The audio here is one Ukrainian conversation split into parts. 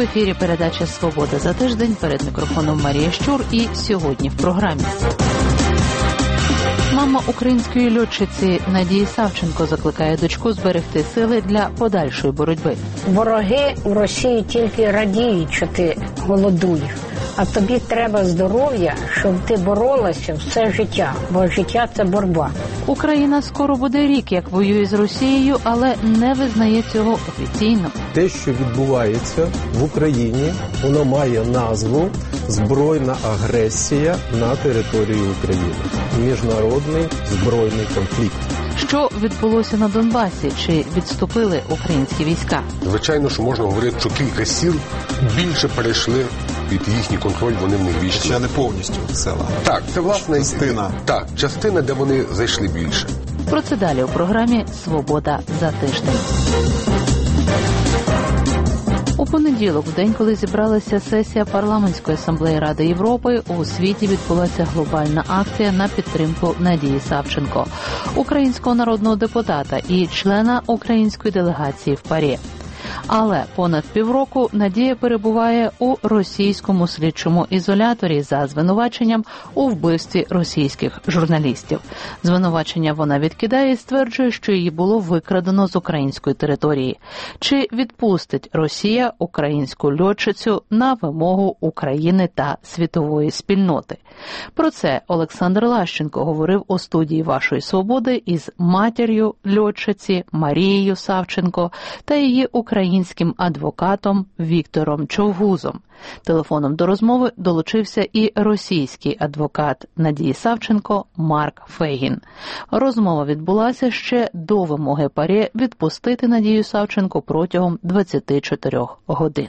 ефірі передача «Свобода за тиждень». Перед мікрофоном Марія Щур. І сьогодні в програмі. Мама української льотчиці Надії Савченко закликає дочку зберегти сили для подальшої боротьби. Вороги в Росії тільки радіють, що ти голодуєш. А тобі треба здоров'я, щоб ти боролася все життя, бо життя – це боротьба. Україна скоро буде рік, як воює з Росією, але не визнає цього офіційно. Те, що відбувається в Україні, воно має назву «Збройна агресія на території України». Міжнародний збройний конфлікт. Що відбулося на Донбасі? Чи відступили українські війська? Звичайно, що можна говорити, що кілька сіл більше перейшли під їхній контроль, вони в них війшли. Ще не повністю села. Так, це власне частина. Так, частина, де вони зайшли більше. Про це далі у програмі «Свобода за тиждень». У понеділок, в день, коли зібралася сесія Парламентської асамблеї Ради Європи, у світі відбулася глобальна акція на підтримку Надії Савченко, українського народного депутата і члена української делегації в ПАРЄ. Але понад півроку Надія перебуває у російському слідчому ізоляторі за звинуваченням у вбивстві російських журналістів. Звинувачення вона відкидає і стверджує, що її було викрадено з української території. Чи відпустить Росія українську льотчицю на вимогу України та світової спільноти? Про це Олександр Лащенко говорив у студії «Вашої свободи» із матір'ю льотчиці Марією Савченко та її українським адвокатом Віктором Човгузом. Телефоном до розмови долучився і російський адвокат Надії Савченко Марк Фейгін. Розмова відбулася ще до вимоги ПАРЄ відпустити Надію Савченко протягом 24 годин.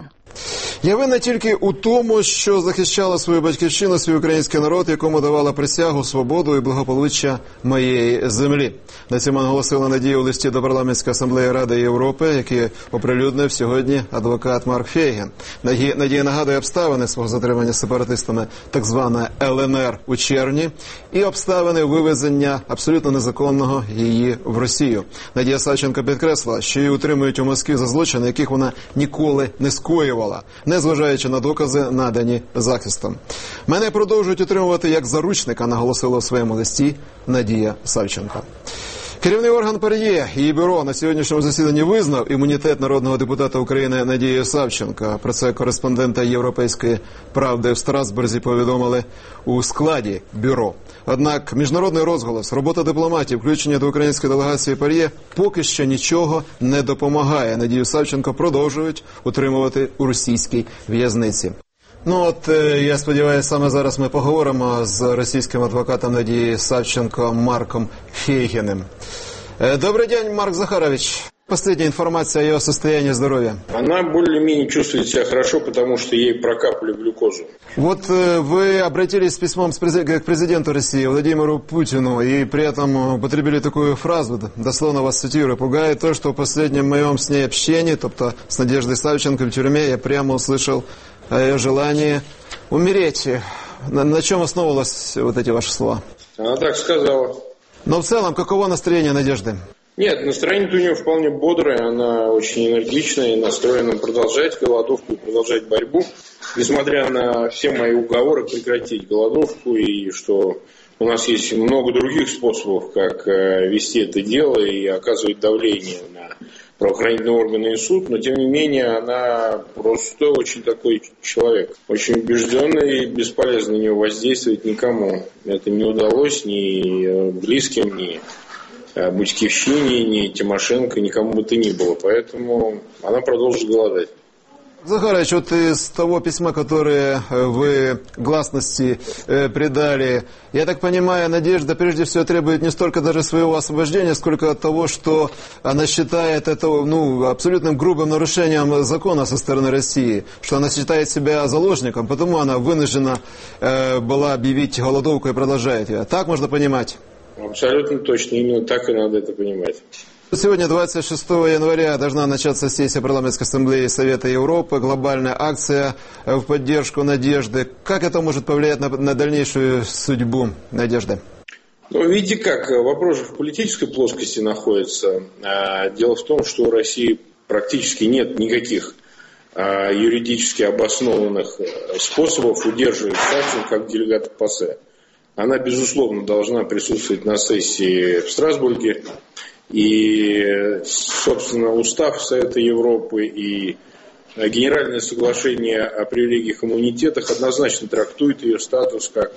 Я винна тільки у тому, що захищала свою батьківщину, свій український народ, якому давала присягу, свободу і благополуччя моєї землі. На цьому наголосила Надія у листі до Парламентської асамблеї Ради Європи, який оприлюднив сьогодні адвокат Марк Фейгін. Надія нагадує обставини свого затримання сепаратистами так званої ЛНР у червні і обставини вивезення абсолютно незаконного її в Росію. Надія Савченко підкреслила, що її утримують у Москві за злочини, яких вона ніколи не скоювала, незважаючи на докази, надані захистом. Мене продовжують утримувати як заручника, наголосила у своєму листі Надія Савченко. Керівний орган ПАРЄ і бюро на сьогоднішньому засіданні визнав імунітет народного депутата України Надії Савченко. Про це кореспондента «Європейської правди» в Страсбурзі повідомили у складі бюро. Однак міжнародний розголос, робота дипломатів, включення до української делегації ПАРЄ поки що нічого не допомагає. Надію Савченко продовжують утримувати у російській в'язниці. Я сподіваюся, саме зараз ми поговоримо з російським адвокатом Надії Савченко Марком Фейгиным. Добрый день, Марк Захарович. Последняя информация о ее состоянии здоровья. Она более-менее чувствует себя хорошо, потому что ей прокапали глюкозу. Вот вы обратились с письмом к президенту России Владимиру Путину и при этом употребили такую фразу, дословно вас цитирую: «Пугает то, что в последнем моем с ней общении, тобто с Надеждой Савченко в тюрьме, я прямо услышал о ее желании умереть». На чем основывались вот эти ваши слова? Она так сказала. Но в целом, каково настроение Надежды? Нет, настроение у нее вполне бодрое, она очень энергичная и настроена продолжать голодовку и продолжать борьбу, несмотря на все мои уговоры прекратить голодовку, и что у нас есть много других способов, как вести это дело и оказывать давление на правоохранительные органы и суд, но тем не менее она просто очень такой человек, очень убежденный, и бесполезно на нее воздействовать никому. Это не удалось ни близким, ни Бутьковщине, ни Тимошенко, никому бы то ни было, поэтому она продолжит голодать. Захарович, вот из того письма, которое вы гласности придали, я так понимаю, Надежда прежде всего требует не столько даже своего освобождения, сколько от того, что она считает это абсолютным грубым нарушением закона со стороны России, что она считает себя заложником, потому она вынуждена была объявить голодовку и продолжает ее. Так можно понимать? Абсолютно точно, именно так и надо это понимать. Сегодня, 26 января, должна начаться сессия Парламентской ассамблеи Совета Европы, глобальная акция в поддержку Надежды. Как это может повлиять на дальнейшую судьбу Надежды? Видите как, вопрос же в политической плоскости находится. Дело в том, что у России практически нет никаких юридически обоснованных способов удерживать Савченко как делегата ПАСЕ. Она, безусловно, должна присутствовать на сессии в Страсбурге. И, собственно, устав Совета Европы и Генеральное соглашение о привилегиях и иммунитетах однозначно трактует ее статус как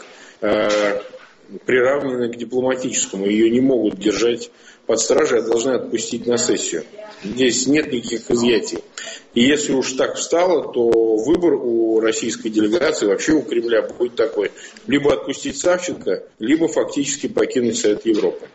приравненный к дипломатическому. Ее не могут держать под стражей, а должны отпустить на сессию. Здесь нет никаких изъятий. И если уж так встало, то выбор у российской делегации, вообще у Кремля, будет такой: либо отпустить Савченко, либо фактически покинуть Совет Европы.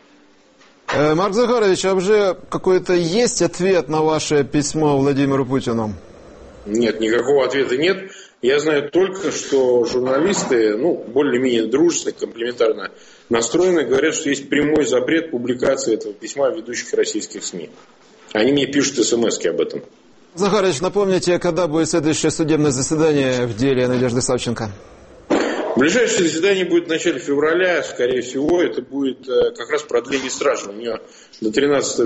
Марк Захарович, а уже какой-то есть ответ на ваше письмо Владимиру Путину? Нет, никакого ответа нет. Я знаю только, что журналисты, более-менее дружественно, комплиментарно настроены, говорят, что есть прямой запрет публикации этого письма в ведущих российских СМИ. Они мне пишут смс-ки об этом. Захарович, напомните, когда будет следующее судебное заседание в деле Надежды Савченко? Ближайшее заседание будет в начале февраля, скорее всего, это будет как раз продление стражи. У нее до 13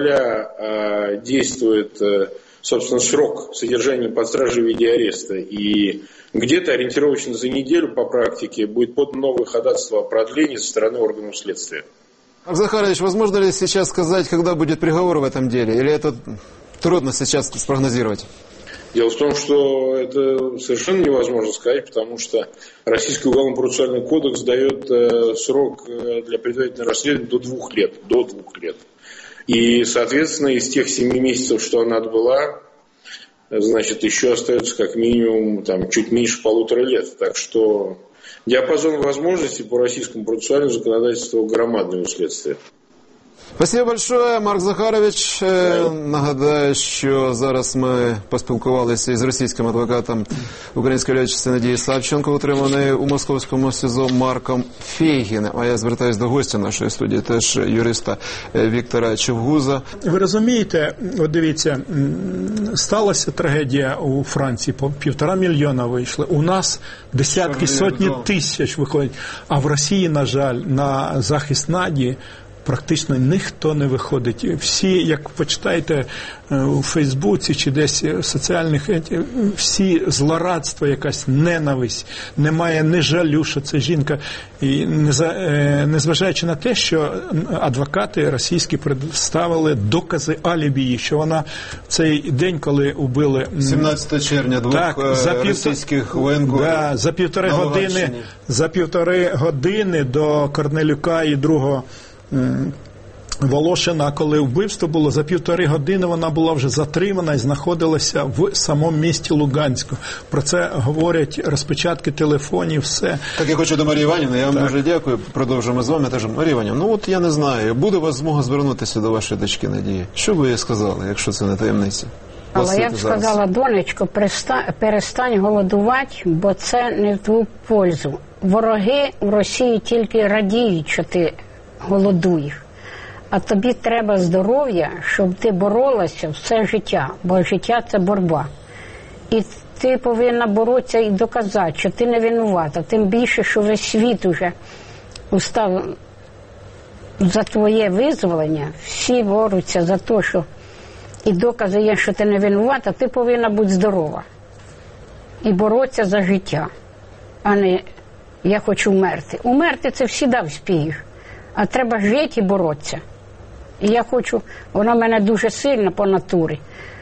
февраля действует, собственно, срок содержания под стражей в виде ареста. И где-то ориентировочно за неделю по практике будет подано новое ходатайство о продлении со стороны органов следствия. Марк Захарович, возможно ли сейчас сказать, когда будет приговор в этом деле? Или это трудно сейчас спрогнозировать? Дело в том, что это совершенно невозможно сказать, потому что Российский уголовно-процессуальный кодекс дает срок для предварительного расследования до 2 лет. До 2 лет. И, соответственно, из тех 7 месяцев, что она отбыла, значит, еще остается как минимум чуть меньше 1,5 лет. Так что диапазон возможностей по российскому процессуальному законодательству громадный у следствия. Спасибо большое, Марк Захарович. Нагадаю, що зараз ми поспілкувалися із російським адвокатом української льотчиці Надії Савченко, утриманої у московському СІЗО, Марком Фейгіним. А я звертаюся до гостя нашої студії, теж юриста Віктора Чевгуза. Ви розумієте, от дивіться, сталася трагедія у Франції, 1,5 мільйона вийшли. У нас десятки, сотні тисяч виходять. А в Росії, на жаль, на захист Наді практично ніхто не виходить. Всі, як почитаєте у Фейсбуці чи десь в соціальних, всі злорадство, якась ненависть, немає ні жалю, що це жінка. І незважаючи на те, що адвокати російські представили докази алібії, що вона в цей день, коли убили 17 червня двох російських воєнкорів, за 1,5 години до Корнелюка і другого Волошина, коли вбивство було, за 1,5 години вона була вже затримана і знаходилася в самому місті Луганську. Про це говорять розпечатки телефонів, все. Так, я хочу до Марії Іванівни, я вам дуже дякую, продовжуємо з вами теж. Марія Іванівна, я не знаю, буде у вас змога звернутися до вашої дочки Надії? Що б ви їй сказали, якщо це не таємниця? Але я б сказала: донечко, перестань голодувати, бо це не в твою пользу. Вороги в Росії тільки радіють, що ти голодуєш. А тобі треба здоров'я, щоб ти боролася все життя, бо життя – це боротьба. І ти повинна боротися і доказати, що ти не винувата. Тим більше, що весь світ уже устав за твоє визволення, всі борються за те, що і докази є, що ти не винувата, ти повинна бути здорова. І боротися за життя, а не я хочу вмерти. Умерти – це завжди вспієш. А треба жити і боротися. І я хочу, вона в мене дуже сильна по натурі.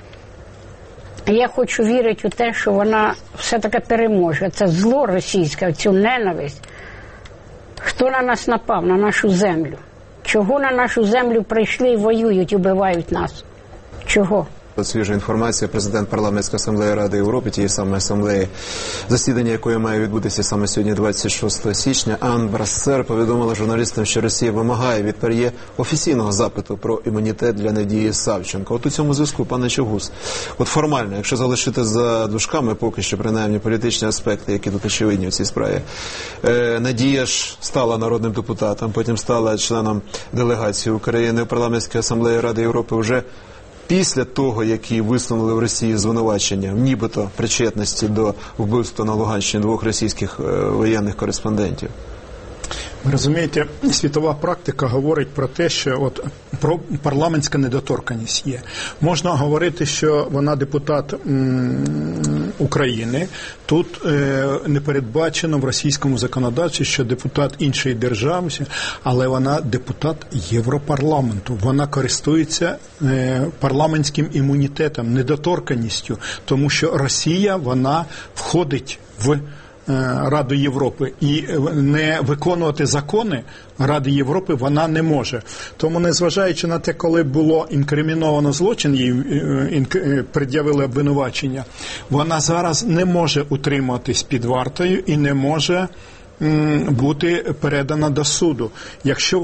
І я хочу вірити у те, що вона все-таки переможе. Це зло російське, цю ненависть. Хто на нас напав, на нашу землю? Чого на нашу землю прийшли і воюють, убивають нас? Чого? Свіжа інформація. Президент Парламентської асамблеї Ради Європи, тієї самої асамблеї, засідання якої має відбутися саме сьогодні, 26 січня, Ан Брассер повідомила журналістам, що Росія вимагає від ПАРЄ офіційного запиту про імунітет для Надії Савченко. От у цьому зв'язку, пане Чевгуз, формально, якщо залишити за дужками поки що принаймні політичні аспекти, які тут очевидні в цій справі, Надія ж стала народним депутатом, потім стала членом делегації України у Парламентській асамблеї Ради Європи вже після того, як її висунули в Росії звинувачення, нібито причетності до вбивства на Луганщині 2 російських воєнних кореспондентів. Розумієте, світова практика говорить про те, що про парламентська недоторканність є. Можна говорити, що вона депутат України. Тут не передбачено в російському законодавстві, що депутат іншої держави, але вона депутат Європарламенту. Вона користується парламентським імунітетом, недоторканністю, тому що Росія, вона входить в Раду Європи, і не виконувати закони Ради Європи вона не може. Тому, незважаючи на те, коли було інкриміновано злочин, їй пред'явили обвинувачення, вона зараз не може утримуватись під вартою і не може бути передана до суду. Якщо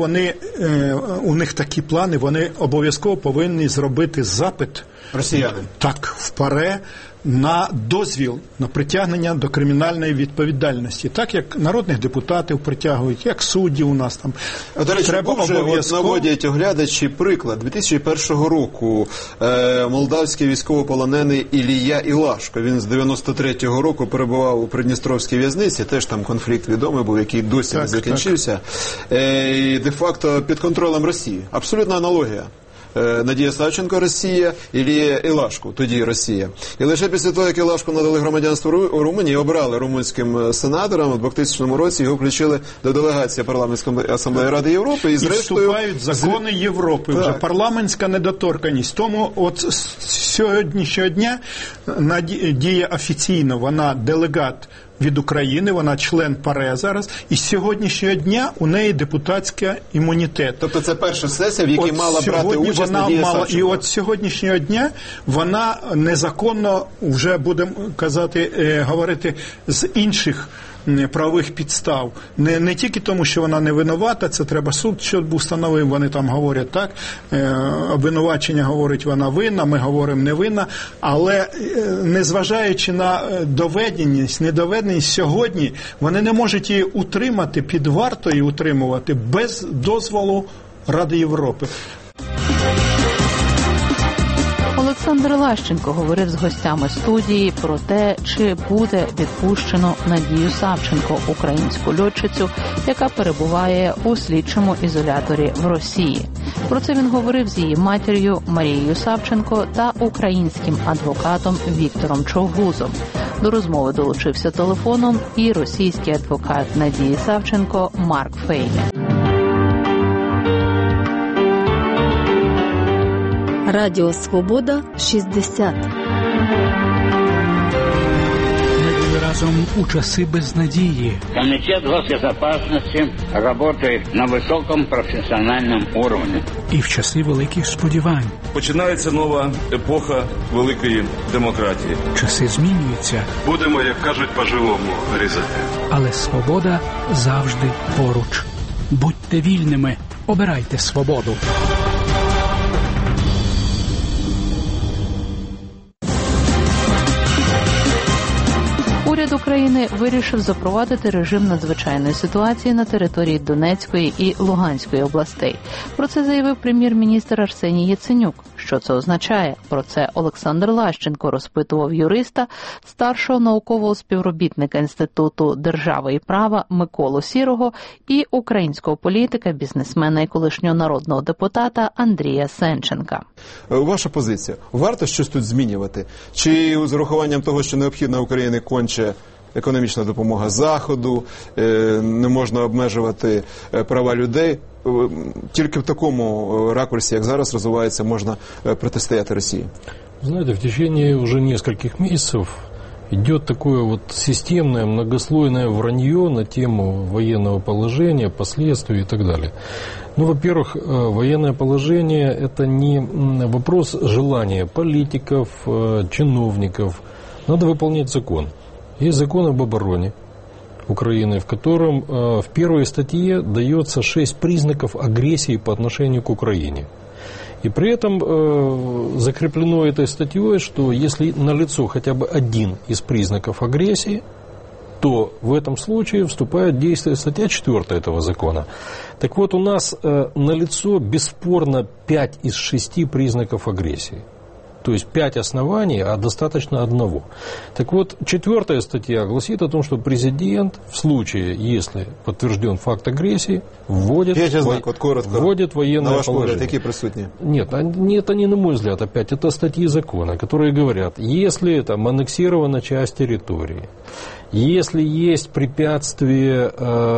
у них такі плани, вони обов'язково повинні зробити запит росіяни. Так, в ПАРЄ на дозвіл на притягнення до кримінальної відповідальності. Так, як народних депутатів притягують, як судді у нас там. До речі, наводять оглядачі приклад. 2001 року молдавський військовополонений Ілія Ілашко, він з 93-го року перебував у Придністровській в'язниці, теж там конфлікт відомий був, який досі не закінчився. І де-факто під контролем Росії. Абсолютна аналогія. Надія Савченко – Росія, Ілія Ілашко – тоді Росія. І лише після того, як Ілашку надали громадянство Румунії, обрали румунським сенатором, у 2000 році його включили до делегації парламентської асамблеї Ради Європи. І вступають закони Європи. Вже парламентська недоторканність. Тому от з сьогоднішнього дня Надія офіційно, вона делегат від України, вона член ПАРЄ зараз, і з сьогоднішнього дня у неї депутатський імунітет. Тобто це перша сесія, в якій мала брати участь Надія Савченко. І от з сьогоднішнього дня вона незаконно, вже будемо говорити з інших правових підстав. Не тільки тому, що вона не винувата, це треба суд, щоб установив, вони там говорять так, обвинувачення говорить, вона винна, ми говоримо не винна, але незважаючи на доведеність, недоведеність, сьогодні вони не можуть її утримати, під вартою утримувати без дозволу Ради Європи. Олександр Лащенко говорив з гостями студії про те, чи буде відпущено Надію Савченко, українську льотчицю, яка перебуває у слідчому ізоляторі в Росії. Про це він говорив з її матір'ю Марією Савченко та українським адвокатом Віктором Човгузом. До розмови долучився телефоном і російський адвокат Надії Савченко Марк Фейгін. Радіо Свобода 60. Ми були разом у часи безнадії. Комітет госбезопасности працює на високому професіональному рівні. І в часи великих сподівань. Починається нова епоха великої демократії. Часи змінюються. Будемо, як кажуть, по-живому різати. Але свобода завжди поруч. Будьте вільними, обирайте свободу. Уряд України вирішив запровадити режим надзвичайної ситуації на території Донецької і Луганської областей. Про це заявив прем'єр-міністр Арсеній Яценюк. Що це означає? Про це Олександр Лащенко розпитував юриста, старшого наукового співробітника Інституту держави і права Миколу Сірого і українського політика, бізнесмена і колишнього народного депутата Андрія Сенченка. Ваша позиція. Варто щось тут змінювати? Чи з урахуванням того, що необхідна Україні конче економічна допомога Заходу, не можна обмежувати права людей, тільки в такому ракурсі, як зараз розвивається, можна протистояти Росії? Знаете, в течение уже нескольких месяцев идет такое вот системное, многослойное вранье на тему военного положения, последствий и так далее. Ну, во-первых, военное положение – это не вопрос желания политиков, чиновников. Надо выполнять закон. Есть закон об обороне Украины, в котором в первой статье дается 6 признаков агрессии по отношению к Украине. И при этом закреплено этой статьей, что если налицо хотя бы один из признаков агрессии, то в этом случае вступает в действие статья 4 этого закона. Так вот, у нас налицо бесспорно 5 из 6 признаков агрессии. То есть 5 оснований, а достаточно одного. Так вот, 4 статья гласит о том, что президент в случае, если подтвержден факт агрессии, вводит военное положение. Какие присутствия? Нет, это не на мой взгляд, опять, это статьи закона, которые говорят, если там аннексирована часть территории, если есть препятствия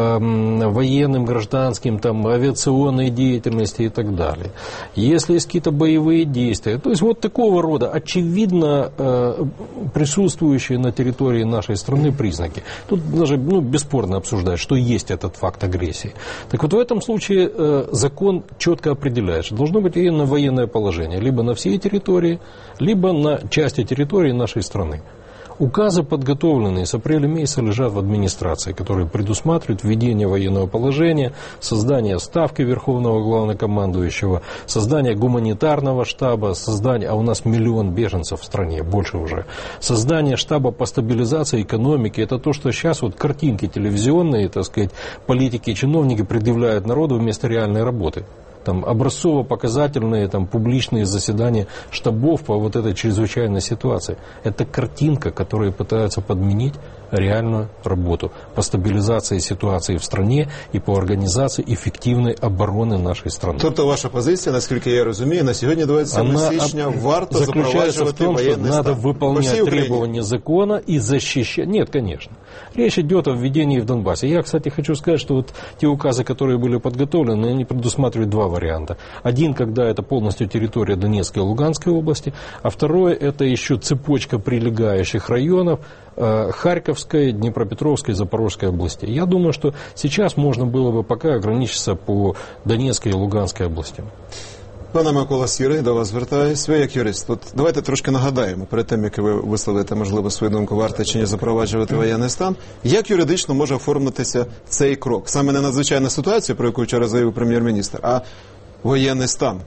военным, гражданским, там, авиационной деятельности и так далее, если есть какие-то боевые действия, то есть вот такого рода очевидно присутствующие на территории нашей страны признаки. Тут даже бесспорно обсуждать, что есть этот факт агрессии. Так вот в этом случае закон четко определяет, что должно быть именно военное положение либо на всей территории, либо на части территории нашей страны. Указы, подготовленные с апреля месяца, лежат в администрации, которые предусматривают введение военного положения, создание ставки Верховного Главнокомандующего, создание гуманитарного штаба, создание, а у нас 1 миллион беженцев в стране, больше уже, создание штаба по стабилизации экономики. Это то, что сейчас вот картинки телевизионные, так сказать, политики и чиновники предъявляют народу вместо реальной работы. Там образцово-показательные там, публичные заседания штабов по вот этой чрезвычайной ситуации. Это картинка, которая пытается подменить реальную работу по стабилизации ситуации в стране і по організації ефективної оборони нашої країни. Тобто ваша позиція, наскільки я розумію, на сьогодні 27 січня варто запроваджувати воєнний стан. Надо выполнять требования закона и защищать. Нет, конечно. Речь идет о введении в Донбассе. Я, кстати, хочу сказать, что вот те указы, которые были подготовлены, они предусматривают 2 варианта. Один, когда это полностью территория Донецкой и Луганской области, а второе, это еще цепочка прилегающих районов Харьковской, Днепропетровской, Запорожской областей. Я думаю, что сейчас можно было бы пока ограничиться по Донецкой и Луганской областям. Пане Микола Сірий, до вас звертаюсь. Ви як юрист, давайте трошки нагадаємо, перед тим, як ви висловите, можливо, свою думку, варто чи ні запроваджувати воєнний стан, як юридично може оформитися цей крок? Саме не надзвичайна ситуація, про яку вчора заявив прем'єр-міністр, а воєнний стан.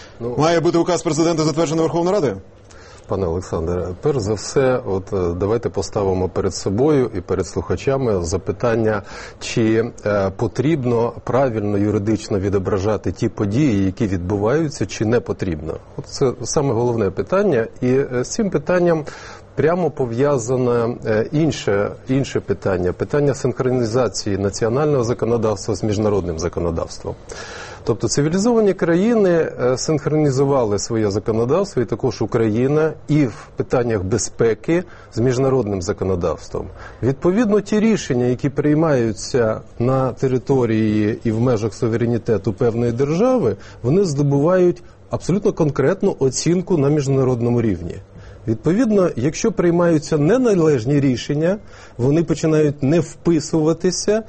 Має бути указ президента затверджений Верховною Радою? Пане Олександре, перш за все, давайте поставимо перед собою і перед слухачами запитання, чи потрібно правильно юридично відображати ті події, які відбуваються, чи не потрібно. Це саме головне питання, і з цим питанням прямо пов'язане інше питання синхронізації національного законодавства з міжнародним законодавством. Тобто цивілізовані країни синхронізували своє законодавство, і також Україна, і в питаннях безпеки з міжнародним законодавством. Відповідно, ті рішення, які приймаються на території і в межах суверенітету певної держави, вони здобувають абсолютно конкретну оцінку на міжнародному рівні. Відповідно, якщо приймаються неналежні рішення, вони починають не вписуватися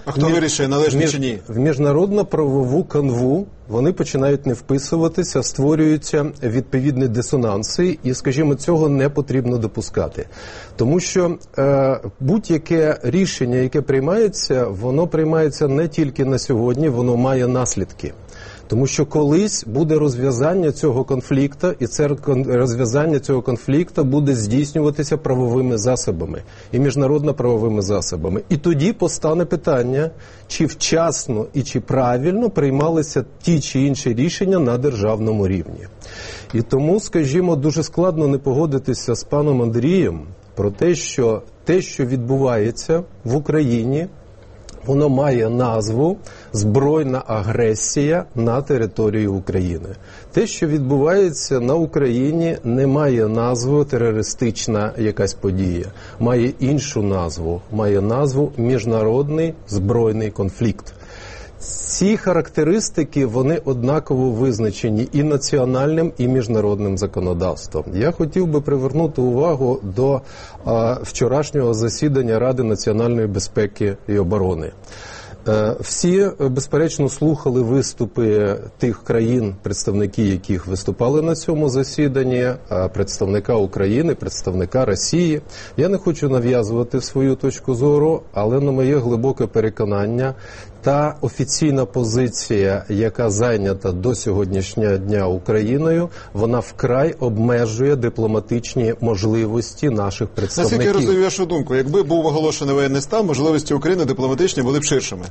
в міжнародно-правову канву, вони починають не вписуватися, створюються відповідні дисонанси, і, скажімо, цього не потрібно допускати. Тому що будь-яке рішення, яке приймається, воно приймається не тільки на сьогодні, воно має наслідки. Тому що колись буде розв'язання цього конфлікту, і це розв'язання цього конфлікту буде здійснюватися правовими засобами і міжнародно-правовими засобами. І тоді постане питання, чи вчасно і чи правильно приймалися ті чи інші рішення на державному рівні. І тому, скажімо, дуже складно не погодитися з паном Андрієм про те, що відбувається в Україні, воно має назву «Збройна агресія на території України». Те, що відбувається на Україні, не має назву «терористична якась подія». Має іншу назву. Має назву «міжнародний збройний конфлікт». Ці характеристики, вони однаково визначені і національним, і міжнародним законодавством. Я хотів би привернути увагу до вчорашнього засідання Ради національної безпеки і оборони. Всі, безперечно, слухали виступи тих країн, представники яких виступали на цьому засіданні, представника України, представника Росії. Я не хочу нав'язувати свою точку зору, але на моє глибоке переконання, та офіційна позиція, яка зайнята до сьогоднішнього дня Україною, вона вкрай обмежує дипломатичні можливості наших представників. Наскільки я розумію вашу думку, якби був оголошений воєнний стан, можливості України дипломатичні були б ширшими.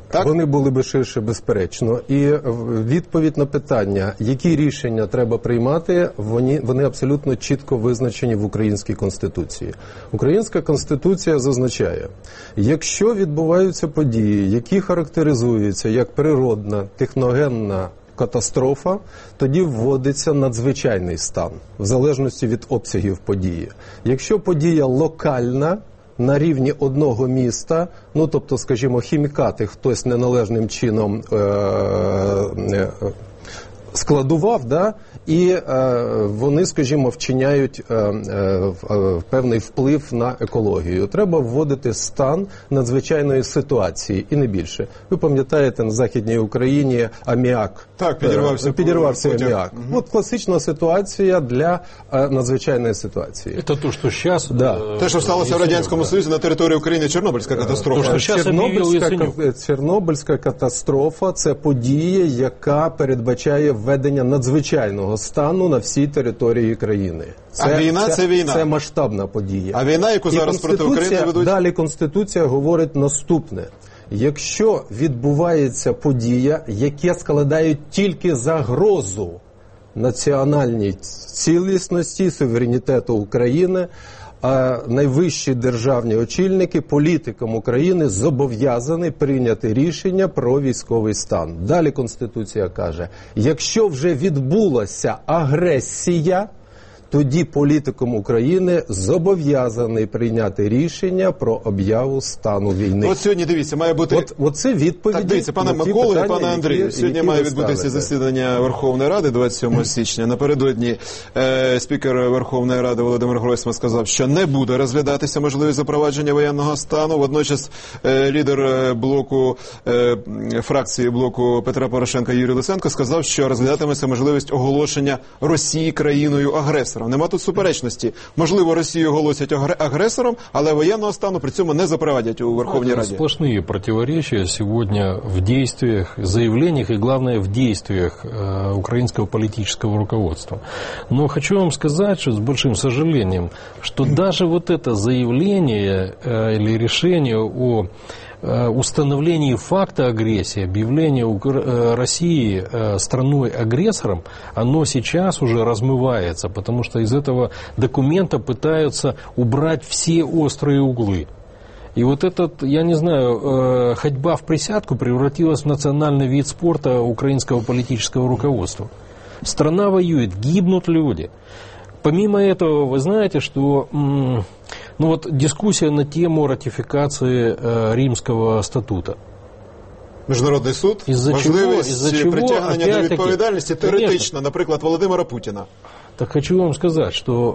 Так? Вони були би ширше, безперечно. І відповідь на питання, які рішення треба приймати, вони абсолютно чітко визначені в Українській Конституції. Українська Конституція зазначає, якщо відбуваються події, які характеризуються як природна, техногенна катастрофа, тоді вводиться надзвичайний стан, в залежності від обсягів події. Якщо подія локальна, на рівні одного міста, ну, тобто, скажімо, хімікати хтось неналежним чином складував, да, і вони, скажімо, вчиняють певний вплив на екологію. Треба вводити стан надзвичайної ситуації, і не більше. Ви пам'ятаєте, на Західній Україні аміак. Так, підірвався аміак. Угу. От класична ситуація для надзвичайної ситуації. Це те, що зараз... Да. Те, що сталося в Радянському Союзі на території України, Чорнобильська катастрофа. Чорнобильська катастрофа – це подія, яка передбачає введення надзвичайного стану на всій території країни. А війна – це війна. Це масштабна подія. А війна, яку зараз проти України ведуть? Далі Конституція говорить наступне. Якщо відбувається подія, яка складає тільки загрозу національній цілісності, суверенітету України, а найвищі державні очільники, політикам України зобов'язані прийняти рішення про військовий стан. Далі Конституція каже, якщо вже відбулася агресія, тоді політиком України зобов'язаний прийняти рішення про об'яву стану війни. От сьогодні, дивіться, має бути... Оце відповіді. Так, дивіться, пане Миколо і пане Андрію, сьогодні має відбутися засідання Верховної Ради 27 січня. Напередодні спікер Верховної Ради Володимир Гройсман сказав, що не буде розглядатися можливість запровадження воєнного стану. Водночас лідер фракції блоку Петра Порошенка Юрій Луценко сказав, що розглядатиметься можливість оголошення Росії країною-агресором. Нема тут суперечності. Можливо, Росію оголосять агресором, але воєнного стану при цьому не запровадять у Верховній Раді. Сплошные противоречия сегодня в действиях, заявлениях и, главное, в действиях украинского политического руководства. Но хочу вам сказать, что с большим сожалением, что даже вот это заявление или решение о установлении факта агрессии, объявление России страной-агрессором, оно сейчас уже размывается, потому что из этого документа пытаются убрать все острые углы. И вот этот, я не знаю, ходьба в присядку превратилась в национальный вид спорта украинского политического руководства. Страна воюет, гибнут люди. Помимо этого, вы знаете, что дискуссия на тему ратификации Римского статута. Міжнародний суд, можливість притягнення до відповідальності теоретично, наприклад, Володимира Путіна. Так хочу вам сказать,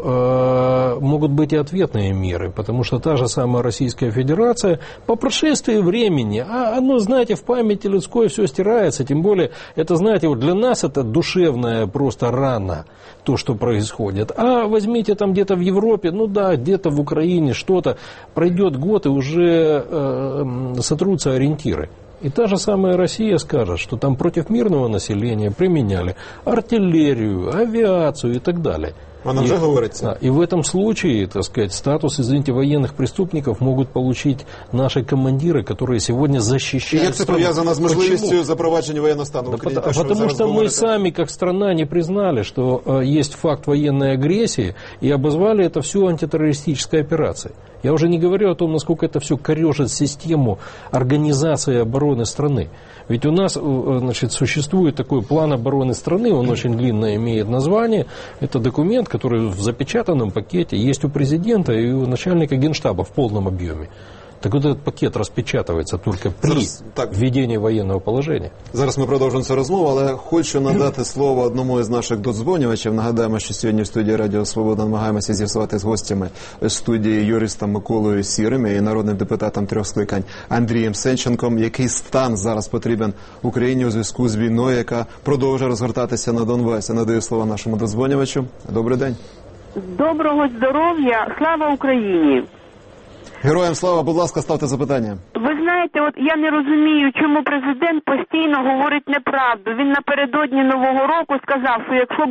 что могут быть и ответные меры, потому что та же самая Российская Федерация по прошествии времени, оно, знаете, в памяти людской все стирается, тем более, это, знаете, вот для нас это душевная просто рана, то, что происходит. А возьмите там где-то в Европе, где-то в Украине что-то, пройдет год и уже сотрутся ориентиры. И та же самая Россия скажет, что там против мирного населения применяли артиллерию, авиацию и так далее. Она уже говорится. И в этом случае, так сказать, статус, извините, военных преступников могут получить наши командиры, которые сегодня защищают. И как это повязано с можливостью запроваджения военного стану в Украине? Потому что мы сами, как страна, не признали, что есть факт военной агрессии, и обозвали это всю антитеррористической операцией. Я уже не говорю о том, насколько это все корежит систему организации обороны страны. Ведь у нас, существует такой план обороны страны, он очень длинно имеет название. Это документ, который в запечатанном пакете есть у президента и у начальника Генштаба в полном объеме. Так вот этот пакет розпечатується тільки при введенні воєнного положення. Зараз ми продовжуємо цю розмову, але хочу надати слово одному із наших додзвонювачів. Нагадаємо, що сьогодні в студії Радіо Свобода намагаємося з'ясувати з гостями студії юристом Миколою Сірим і народним депутатом 3 скликань Андрієм Сенченком, який стан зараз потрібен Україні у зв'язку з війною, яка продовжує розгортатися на Донбасі. Надаю слово нашому додзвонювачу. Добрий день. Доброго здоров'я. Слава Україні. Героям слава, будь ласка, ставте запитання. Ви знаєте, от я не розумію, чому президент постійно говорить неправду. Він напередодні Нового року сказав, що якщо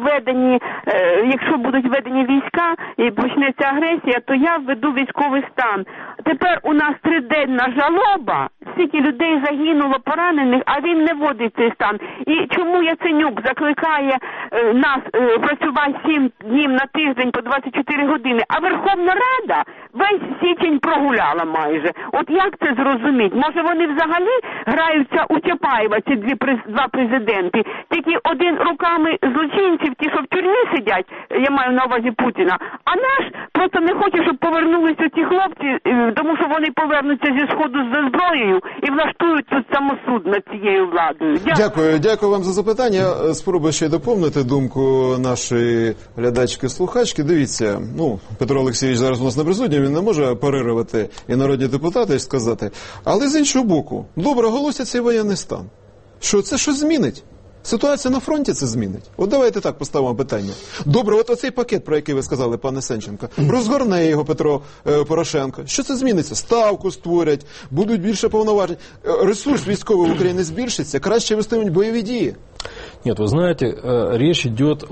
будуть введені війська і почнеться агресія, то я введу військовий стан. Тепер у нас 3-денна жалоба, скільки людей загинуло, поранених, а він не вводить цей стан. І чому Яценюк закликає нас працювати 7 днів на тиждень по 24 години, а Верховна Рада весь січень прогуляла майже. От як це зрозуміти? Може вони взагалі граються у Чапаєва, ці два президенти? Тільки один руками злочинців, ті, що в тюрмі сидять, я маю на увазі Путіна, а наш просто не хоче, щоб повернулися ці хлопці, тому що вони повернуться зі Сходу з зброєю і влаштують тут самосуд над цією владою. Дякую вам за запитання. Я спробую ще доповнити думку нашої глядачки-слухачки. Дивіться, Петро Олексійович зараз у нас не присутній, він не може парирувати і народні депутати сказати. Але з іншого боку, добре, оголосять цей воєнний стан. Що це щось змінить? Ситуація на фронті це змінить. От давайте так поставимо питання. Добре, от оцей пакет, про який ви сказали, пане Сенченко, розгорне його Петро Порошенко. Що це зміниться? Ставку створять, будуть більше повноважень. Ресурс військовий в Україні збільшиться, краще вестимуть бойові дії. Нет, вы знаете, речь идет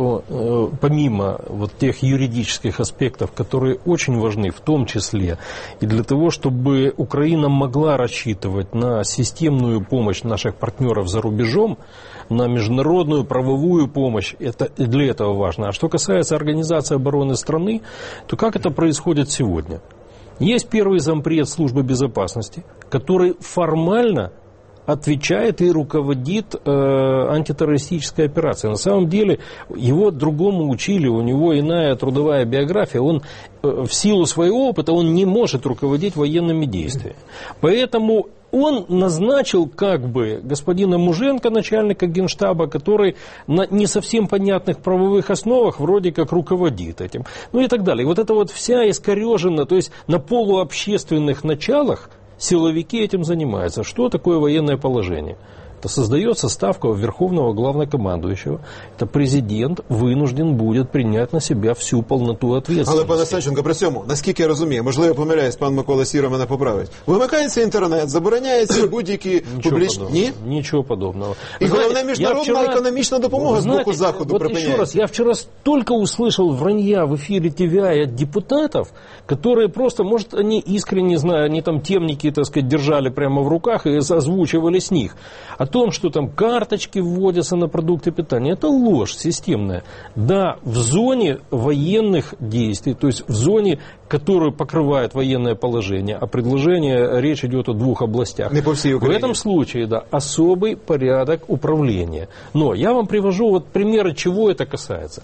помимо вот тех юридических аспектов, которые очень важны, в том числе и для того, чтобы Украина могла рассчитывать на системную помощь наших партнеров за рубежом, на международную правовую помощь, это и для этого важно. А что касается организации обороны страны, то как это происходит сегодня? Есть первый зампред службы безопасности, который формально отвечает и руководит антитеррористической операцией. На самом деле его другому учили, у него иная трудовая биография, он в силу своего опыта он не может руководить военными действиями. Поэтому он назначил как бы господина Муженко, начальника Генштаба, который на не совсем понятных правовых основах вроде как руководит этим. Ну и так далее. И вот это вот вся искорежена, то есть на полуобщественных началах силовики этим занимаются. Что такое военное положение? Это создается ставка верховного главнокомандующего. Это президент вынужден будет принять на себя всю полноту ответственности. Але, пане Сенченко, при цьому, наскільки я розумію, можливо, я помиляюсь, пан Микола Сіра мене поправить. Вимикається інтернет, забороняється будь-які публічні... Ні? Нічого подобного. І головне, міжнародна економічна допомога з боку Заходу припиняється. Еще раз, я вчера столько услышал вранья в эфире ТВА от депутатов, которые просто, может, они искренне знают, они там темники, так сказать, держали прямо в руках и озвучивали с них. О том, что там карточки вводятся на продукты питания, это ложь системная. Да, в зоне военных действий, то есть в зоне, которую покрывает военное положение, а предложение, речь идет о 2 областях. Не по всей Украине. В этом случае, да, особый порядок управления. Но я вам привожу вот примеры, чего это касается.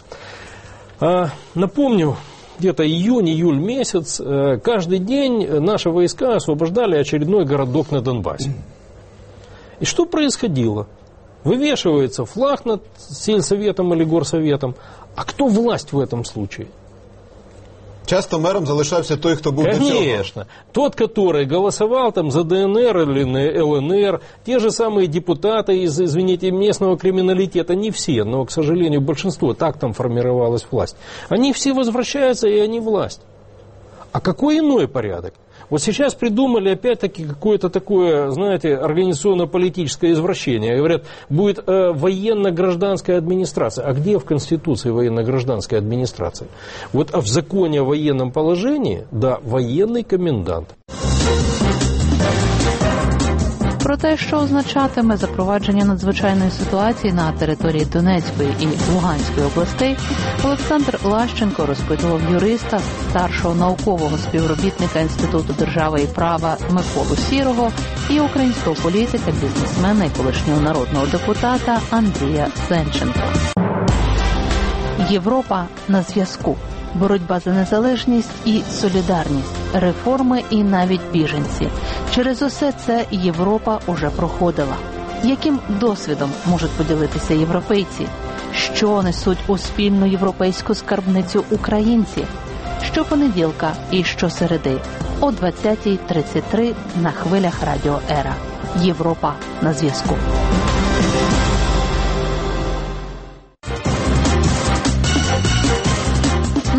Напомню, где-то июнь-июль месяц, каждый день наши войска освобождали очередной городок на Донбассе. И что происходило? Вывешивается флаг над сельсоветом или горсоветом. А кто власть в этом случае? Часто мэром залишався той, кто был до цього. Конечно. Тот, который голосовал там за ДНР или ЛНР, те же самые депутаты из, извините, местного криминалитета, не все, но, к сожалению, большинство, так там формировалась власть. Они все возвращаются, и они власть. А какой иной порядок? Вот сейчас придумали опять-таки какое-то такое, знаете, организационно-политическое извращение. Говорят, будет военно-гражданская администрация. А где в Конституции военно-гражданская администрация? Вот в законе о военном положении, да, военный комендант. Про те, що означатиме запровадження надзвичайної ситуації на території Донецької і Луганської областей, Олександр Лащенко розпитував юриста, старшого наукового співробітника Інституту держави і права Миколу Сірого і українського політика, бізнесмена і колишнього народного депутата Андрія Сенченка. Європа на зв'язку. Боротьба за незалежність і солідарність, реформи і навіть біженці. Через усе це Європа уже проходила. Яким досвідом можуть поділитися європейці? Що несуть у спільну європейську скарбницю українці? Щопонеділка і щосереди о 20:33 на хвилях Радіо Ера. Європа на зв'язку.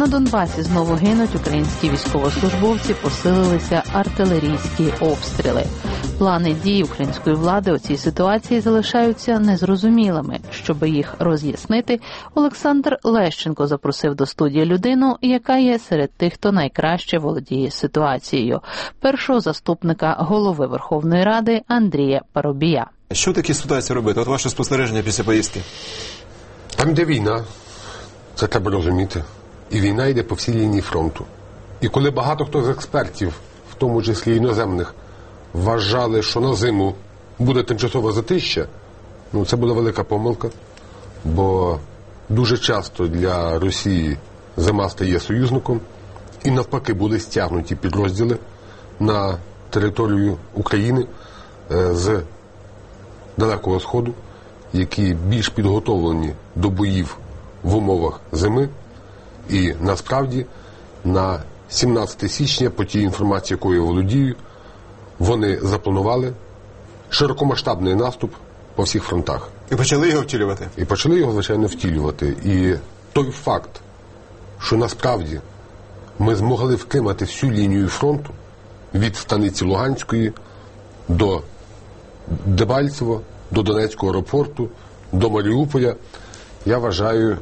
На Донбасі знову гинуть українські військовослужбовці, посилилися артилерійські обстріли. Плани дій української влади у цій ситуації залишаються незрозумілими. Щоби їх роз'яснити, Олександр Лещенко запросив до студії людину, яка є серед тих, хто найкраще володіє ситуацією – першого заступника голови Верховної Ради Андрія Парубія. Що такі ситуації робити? От ваше спостереження після поїздки. Там, де війна, це треба розуміти. І війна йде по всій лінії фронту. І коли багато хто з експертів, в тому числі іноземних, вважали, що на зиму буде тимчасове затища, це була велика помилка, бо дуже часто для Росії зима стає союзником, і навпаки були стягнуті підрозділи на територію України з Далекого Сходу, які більш підготовлені до боїв в умовах зими. І насправді на 17 січня, по тій інформації, якою я володію, вони запланували широкомасштабний наступ по всіх фронтах. І почали його втілювати? І почали його, звичайно, втілювати. І той факт, що насправді ми змогли втримати всю лінію фронту від станиці Луганської до Дебальцево, до Донецького аеропорту, до Маріуполя, я вважаю,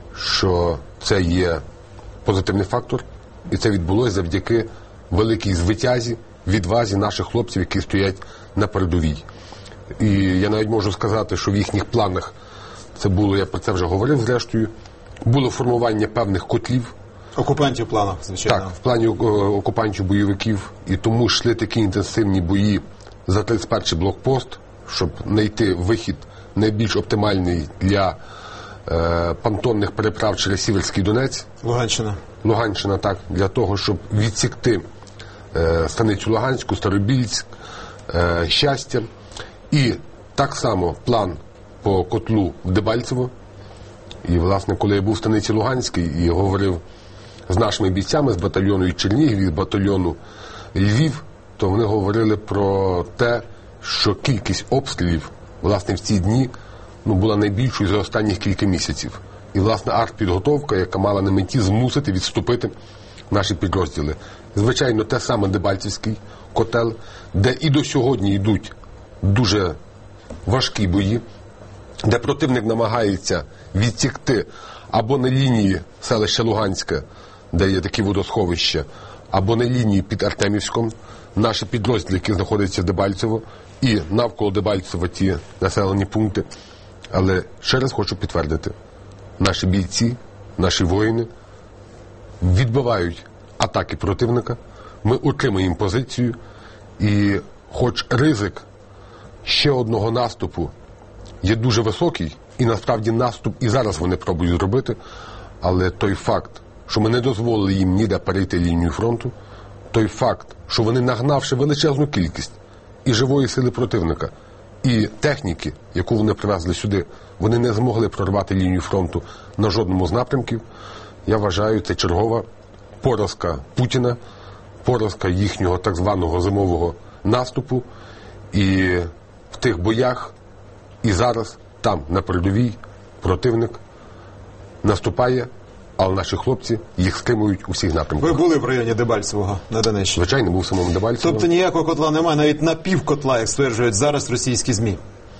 що це є позитивний фактор, і це відбулося завдяки великій звитязі, відвазі наших хлопців, які стоять на передовій. І я навіть можу сказати, що в їхніх планах це було, я про це вже говорив зрештою, було формування певних котлів. Окупантів в планах, звичайно. Так, в плані окупантів-бойовиків. І тому йшли такі інтенсивні бої за 31-й блокпост, щоб знайти вихід найбільш оптимальний для понтонних переправ через Сіверський Донець. Луганщина, так, для того, щоб відсікти станицю Луганську, Старобільськ, Щастя. І так само план по котлу в Дебальцево. І, власне, коли я був в станиці Луганській і говорив з нашими бійцями з батальйону Чернігів, і з батальйону Львів, то вони говорили про те, що кількість обстрілів, власне, в ці дні була найбільшою за останніх кілька місяців. І, власне, артпідготовка, яка мала на меті змусити відступити наші підрозділи. Звичайно, те саме Дебальцевський котел, де і до сьогодні йдуть дуже важкі бої, де противник намагається відсікти або на лінії селища Луганське, де є такі водосховища, або на лінії під Артемівськом, наші підрозділи, які знаходяться в Дебальцево, і навколо Дебальцева ті населені пункти. Але ще раз хочу підтвердити, наші бійці, наші воїни відбивають атаки противника, ми утримуємо позицію, і хоч ризик ще одного наступу є дуже високий, і насправді наступ і зараз вони пробують зробити, але той факт, що ми не дозволили їм ніде перейти лінію фронту, той факт, що вони, нагнавши величезну кількість і живої сили противника, і техніки, яку вони привезли сюди, вони не змогли прорвати лінію фронту на жодному з напрямків, я вважаю, це чергова поразка Путіна, поразка їхнього так званого зимового наступу. І в тих боях, і зараз, там, на передовій, противник наступає, але наші хлопці їх стримують у всіх напрямках. Ви були в районі Дебальцевого на Донеччині? Звичайно, був в самому Дебальцево. Тобто ніякого котла немає, навіть напівкотла, як стверджують зараз російські ЗМІ?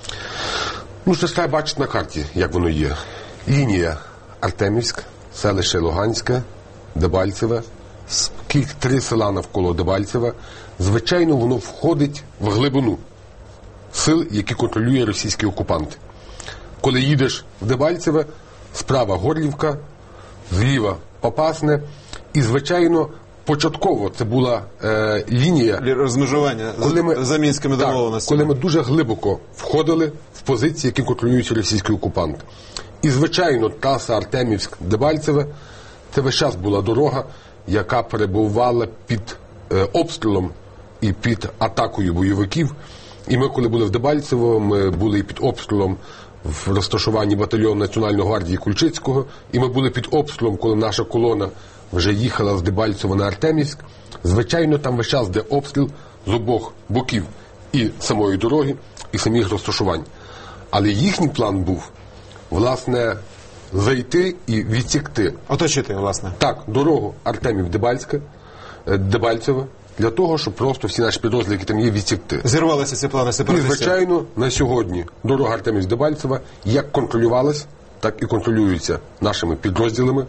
Це треба бачити на карті, як воно є. Лінія Артемівськ, селище Луганське, Дебальцеве, 3 села навколо Дебальцева. Звичайно, воно входить в глибину сил, які контролює російський окупант. Коли їдеш в Дебальцеве, справа Горлівка, зліва Попасне, і, звичайно, початково це була лінія розмежування за мінськими домовленостями. Коли ми дуже глибоко входили в позиції, які контролюють російський окупант. І, звичайно, траса Артемівськ-Дебальцеве – це весь час була дорога, яка перебувала під обстрілом і під атакою бойовиків. І ми, коли були в Дебальцево, ми були і під обстрілом в розташуванні батальйону Національної гвардії Кульчицького, і ми були під обстрілом, коли наша колона вже їхала з Дебальцева на Артемівськ. Звичайно, там весь час де обстріл з обох боків і самої дороги, і самих розташувань. Але їхній план був, власне, зайти і відсікти. Оточити, власне. Так, дорогу Дебальцеве, для того, щоб просто всі наші підрозділи, які там є, відсікти. Зірвалися ці плани сепаратистів? І, звичайно, на сьогодні дорога Артемівськ-Дебальцеве як контролювалась, так і контролюється нашими підрозділами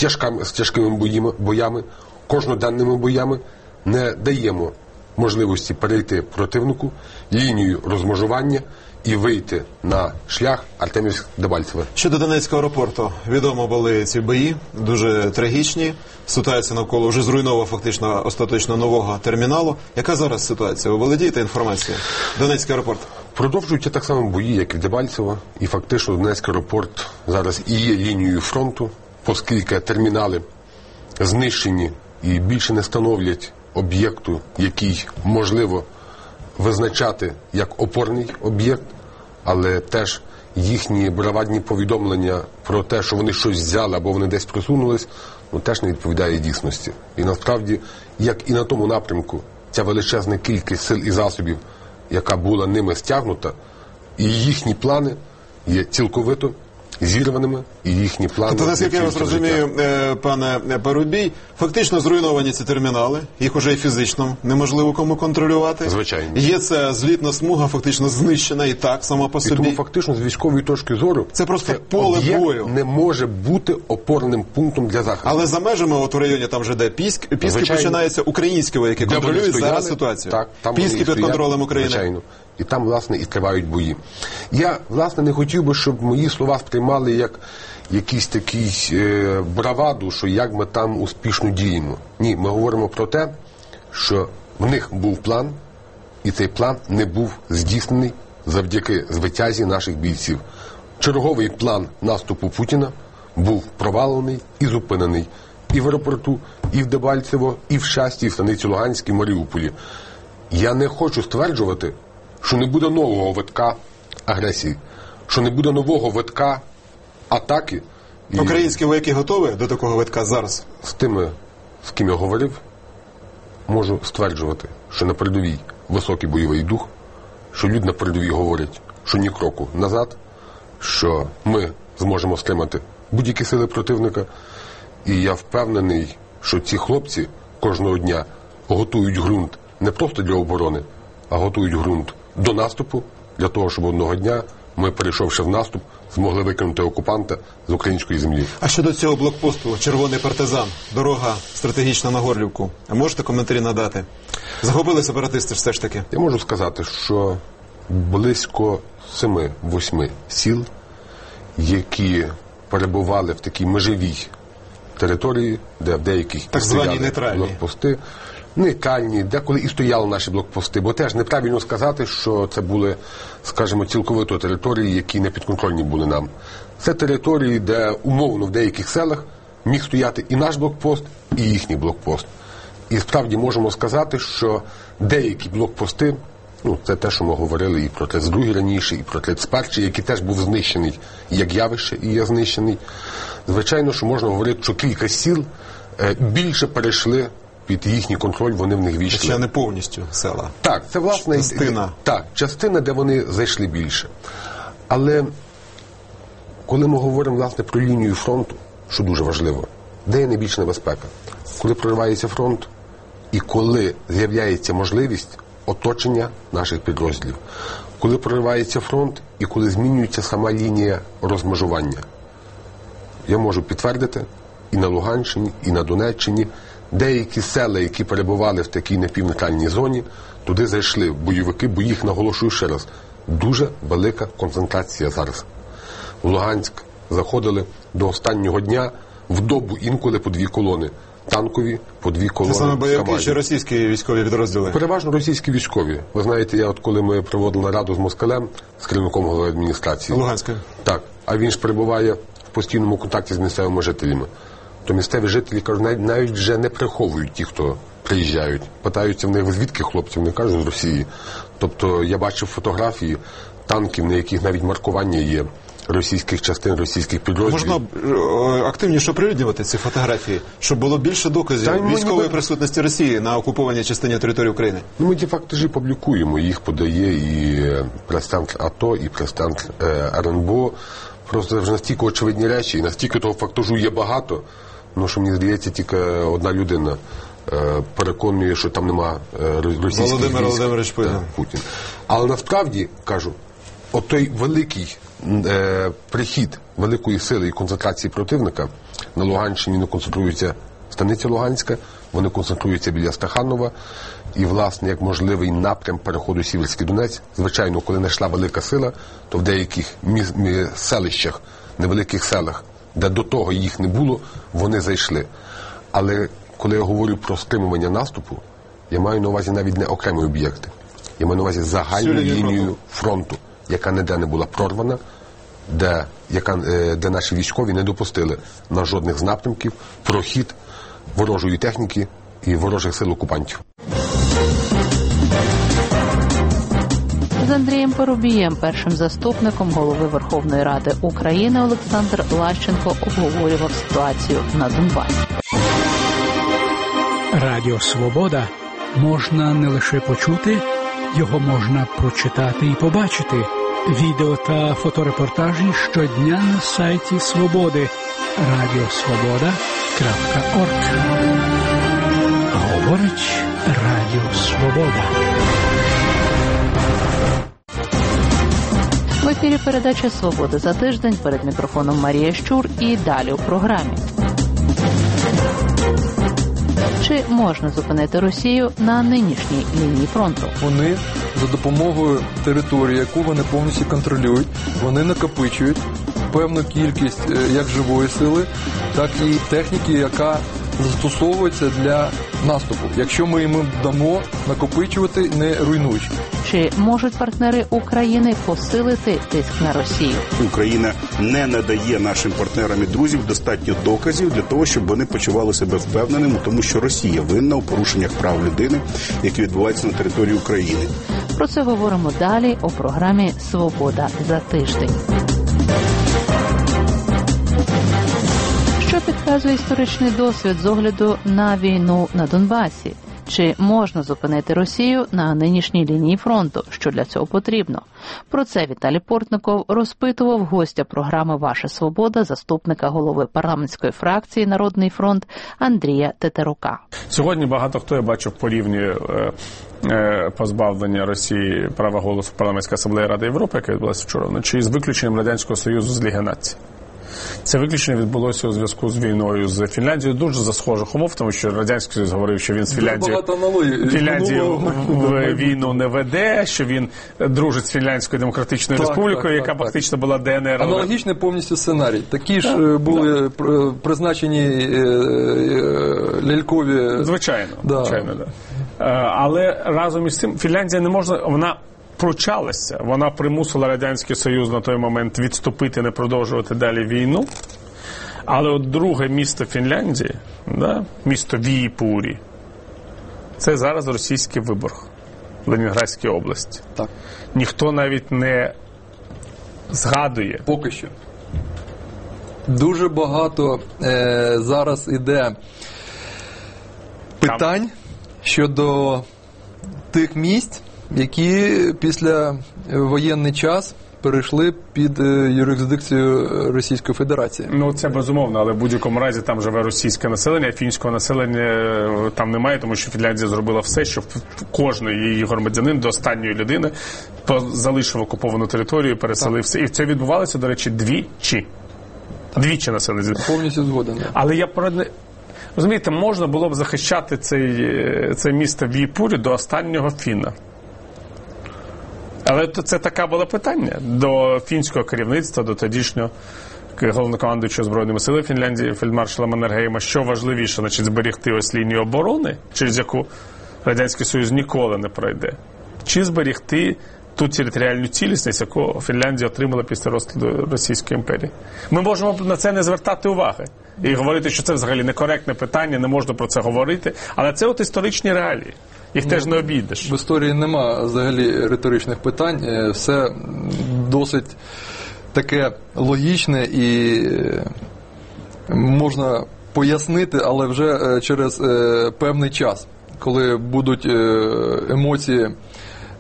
з тяжкими боями, кожноденними боями. Не даємо можливості перейти противнику лінію розмежування і вийти на шлях Артемівськ-Дебальцеве. Щодо Донецького аеропорту, відомо були ці бої, дуже трагічні. Ситуація навколо вже зруйнована фактично остаточно нового терміналу. Яка зараз ситуація? Ви володієте інформацією? Донецький аеропорт. Продовжуються так само бої, як і Дебальцево, і фактично Донецький аеропорт зараз і є лінією фронту, оскільки термінали знищені і більше не становлять об'єкту, який можливо визначати як опорний об'єкт, але теж їхні бравадні повідомлення про те, що вони щось взяли або вони десь просунулись, теж не відповідає дійсності. І насправді, як і на тому напрямку, ця величезна кількість сил і засобів, яка була ними стягнута, і їхні плани є цілковито зірваними, і їхні плани... Тобто, наскільки я вас розумію, пане Парубій, фактично зруйновані ці термінали, їх уже і фізично неможливо кому контролювати. Звичайно. Є ця злітна смуга, фактично знищена і так, сама по собі. І тому фактично, з військової точки зору, це просто поле бою. Не може бути опорним пунктом для захисту. Але за межами, от у районі, там вже де Піски починаються українські вояки, контролюють зараз ситуацію. Так, Піски під контролем України. Звичайно. І там, власне, і тривають бої. Я, власне, не хотів би, щоб мої слова сприймали як якийсь такий браваду, що як ми там успішно діємо. Ні, ми говоримо про те, що в них був план, і цей план не був здійснений завдяки звитязі наших бійців. Черговий план наступу Путіна був провалений і зупинений і в аеропорту, і в Дебальцево, і в Щасті, і в Станиці Луганській, Маріуполі. Я не хочу стверджувати, що не буде нового витка агресії, що не буде нового витка атаки. Українські вояки готові до такого витка зараз? З тими, з ким я говорив, можу стверджувати, що на передовій високий бойовий дух, що люди на передовій говорять, що ні кроку назад, що ми зможемо стримати будь-які сили противника. І я впевнений, що ці хлопці кожного дня готують ґрунт не просто для оборони, а готують ґрунт до наступу, для того, щоб одного дня ми, перейшовши в наступ, змогли викинути окупанта з української землі. А щодо цього блокпосту «Червоний партизан», дорога стратегічна на Горлівку, а можете коментарі надати? Загубили сепаратисти все ж таки? Я можу сказати, що близько 7-8 сіл, які перебували в такій межовій території, де в деяких так звані нейтральні блокпости, нейтральні, деколи і стояли наші блокпости, бо теж неправильно сказати, що це були, скажімо, цілковито території, які не підконтрольні були нам. Це території, де умовно в деяких селах міг стояти і наш блокпост, і їхній блокпост. І справді можемо сказати, що деякі блокпости, це те, що ми говорили і про 32-й раніше, і про 31-й, який теж був знищений як явище і є знищений. Звичайно, що можна говорити, що кілька сіл більше перейшли під їхній контроль, вони в них війшли. Ще не повністю села. Так, це власне частина. Так, частина, де вони зайшли більше. Але коли ми говоримо, власне, про лінію фронту, що дуже важливо, де є найбільша небезпека? Коли проривається фронт і коли з'являється можливість оточення наших підрозділів. Коли проривається фронт і коли змінюється сама лінія розмежування. Я можу підтвердити і на Луганщині, і на Донеччині, деякі села, які перебували в такій напівнейтральній зоні, туди зайшли бойовики, бо їх, наголошую ще раз, дуже велика концентрація зараз. В Луганськ заходили до останнього дня в добу інколи по 2 колони. Танкові, по 2 колони. Це саме бойовики чи російські військові підрозділи? Переважно російські військові. Ви знаєте, коли ми проводили нараду з Москалем, з керівником голови адміністрації. Луганської? Так. А він ж перебуває в постійному контакті з місцевими жителями. То місцеві жителі, кажуть, навіть вже не приховують ті, хто приїжджають. Питаються в них, звідки хлопці, вони кажуть, з Росії. Тобто я бачив фотографії танків, на яких навіть маркування є російських частин, російських підрозділів. Можна активніше оприлюднювати ці фотографії, щоб було більше доказів військової присутності Росії на окупованій частині території України? Ми ті факти ж публікуємо, їх подає і прес-центр АТО, і прес-центр РНБО. Просто вже настільки очевидні речі, і настільки того фактажу є багато, ну, що мені здається, тільки одна людина переконує, що там нема російських Володимир військ. Володимирович Путін. Але насправді, кажу, отой великий прихід великої сили і концентрації противника на Луганщині не концентрується станиця Луганська, вони концентруються біля Стаханова, і, власне, як можливий напрям переходу Сіверський Донець. Звичайно, коли не йшла велика сила, то в деяких селищах, невеликих селах, де до того їх не було, вони зайшли. Але коли я говорю про стримування наступу, я маю на увазі навіть не окремі об'єкти. Я маю на увазі загальну лінію фронту, яка ніде не була прорвана, де наші військові не допустили на жодних з напрямків прохід ворожої техніки і ворожих сил окупантів. З Андрієм Парубієм, першим заступником голови Верховної Ради України, Олександр Лащенко обговорював ситуацію на Донбасі. Радіо «Свобода» можна не лише почути, його можна прочитати і побачити. Відео та фоторепортажі щодня на сайті «Свободи» radiosvoboda.org. Говорить Радіо «Свобода». В ефірі передача «Свобода за тиждень», перед мікрофоном Марія Щур, і далі у програмі. Чи можна зупинити Росію на нинішній лінії фронту? Вони за допомогою території, яку вони повністю контролюють, вони накопичують певну кількість як живої сили, так і техніки, яка застосовується для наступу. Якщо ми їм дамо накопичувати, не руйнуючи. Чи можуть партнери України посилити тиск на Росію? Україна не надає нашим партнерам і друзям достатньо доказів для того, щоб вони почували себе впевненими, тому що Росія винна у порушеннях прав людини, які відбуваються на території України. Про це говоримо далі у програмі «Свобода за тиждень». Що підказує історичний досвід з огляду на війну на Донбасі? Чи можна зупинити Росію на нинішній лінії фронту? Що для цього потрібно? Про це Віталій Портников розпитував гостя програми «Ваша свобода», заступника голови парламентської фракції «Народний фронт» Андрія Тетерука. Сьогодні багато хто, я бачу, порівнює позбавлення Росії права голосу в парламентській асамблеї Ради Європи, яка відбулася вчора вночі, з виключенням Радянського Союзу з Ліги Націй. Це виключення відбулося у зв'язку з війною з Фінляндією дуже за схожих умов, тому що Радянський Союз говорив, що він з Фінляндією війну не веде, що він дружить з Фінляндською Демократичною Республікою, яка фактично була ДНР. Аналогічний повністю сценарій. Такі ж були призначені лялькові... Звичайно. Але разом із цим Фінляндія не можна... Вона пручалася, вона примусила Радянський Союз на той момент відступити, не продовжувати далі війну. Але от друге місто Фінляндії, місто Віїпурі, це зараз російський Виборг в Ленінградській області. Так. Ніхто навіть не згадує. Поки що. Дуже багато зараз іде питань щодо тих місць, які після воєнний час перейшли під юрисдикцію Російської Федерації. Ну, це безумовно, але в будь-якому разі там живе російське населення, фінського населення там немає, тому що Фінляндія зробила все, щоб кожний її громадянин до останньої людини залишив окуповану територію, переселився. І це відбувалося, до речі, двічі населення. Повністю згоден. Але я розумієте, можна було б захищати це місто Віїпурі до останнього фіна. Але це таке було питання до фінського керівництва, до тодішнього головнокомандуючого Збройними силами Фінляндії, фельдмаршала Маннергейма, що важливіше, значить, зберігти ось лінію оборони, через яку Радянський Союз ніколи не пройде, чи зберігти ту територіальну цілісність, яку Фінляндія отримала після розкладу Російської імперії. Ми можемо на це не звертати уваги і говорити, що це взагалі некоректне питання, не можна про це говорити, але це от історичні реалії. Їх теж не обійдеш. В історії нема взагалі риторичних питань. Все досить таке логічне і можна пояснити, але вже через певний час, коли будуть емоції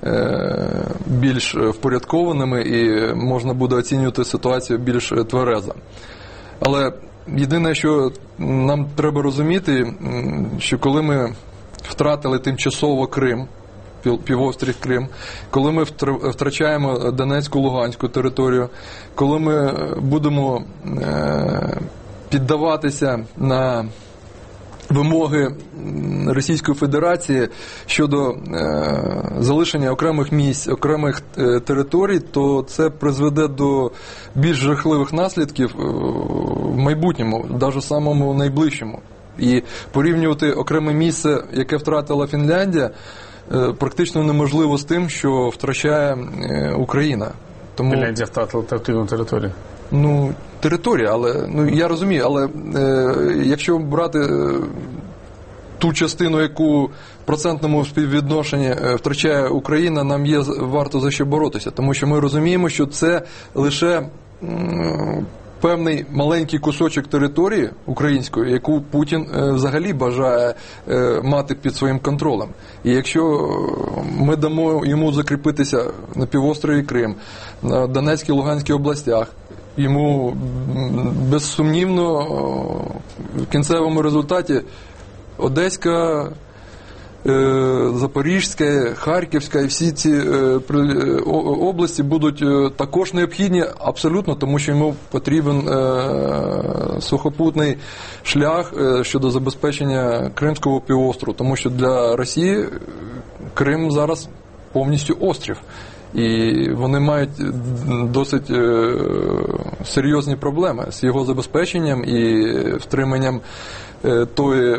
більш впорядкованими і можна буде оцінювати ситуацію більш тверезо. Але єдине, що нам треба розуміти, що коли ми втратили тимчасово Крим, півострів Крим, коли ми втрачаємо Донецьку, Луганську територію, коли ми будемо піддаватися на вимоги Російської Федерації щодо залишення окремих місць, окремих територій, то це призведе до більш жахливих наслідків в майбутньому, навіть самому найближчому. І порівнювати окреме місце, яке втратила Фінляндія, практично неможливо з тим, що втрачає Україна. Тому... Фінляндія втратила активну територію. Територія, але я розумію, але якщо брати ту частину, яку в процентному співвідношенні втрачає Україна, нам є варто за що боротися, тому що ми розуміємо, що це лише певний маленький кусочок території української, яку Путін взагалі бажає мати під своїм контролем. І якщо ми дамо йому закріпитися на півострові Крим, на Донецькій, Луганській областях, йому безсумнівно в кінцевому результаті Одеська, Запорізька, Харківська і всі ці області будуть також необхідні абсолютно, тому що йому потрібен сухопутний шлях щодо забезпечення Кримського півострову, тому що для Росії Крим зараз повністю острів. І вони мають досить серйозні проблеми з його забезпеченням і втриманням тої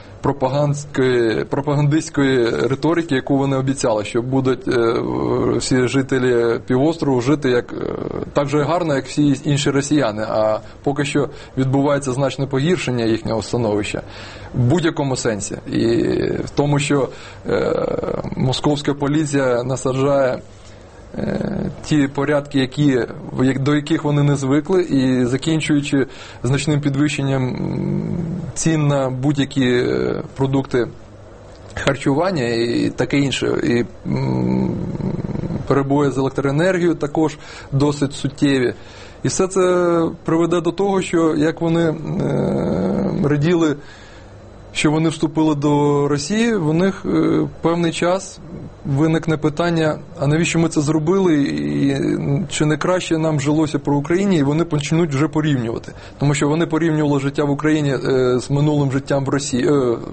пропагандистської риторики, яку вони обіцяли, що будуть всі жителі півострову жити так же гарно, як всі інші росіяни. А поки що відбувається значне погіршення їхнього становища в будь-якому сенсі. І в тому, що московська поліція насаджає ті порядки, до яких вони не звикли, і закінчуючи значним підвищенням цін на будь-які продукти харчування і таке інше. І перебої з електроенергією також досить суттєві. І все це приведе до того, що як вони раділи, що вони вступили до Росії, в них певний час виникне питання, а навіщо ми це зробили, і чи не краще нам жилося про Україні, і вони почнуть вже порівнювати. Тому що вони порівнювали життя в Україні з минулим життям в Росії,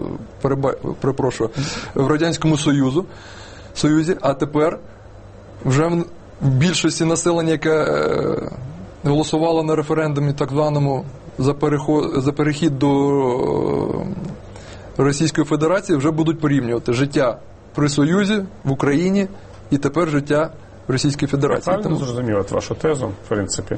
в Радянському Союзі, а тепер вже в більшості населення, яке голосувало на референдумі так званому за перехід до Російської Федерації, вже будуть порівнювати життя при Союзі, в Україні і тепер життя в Російській Федерації. Я правильно зрозумів вашу тезу, в принципі,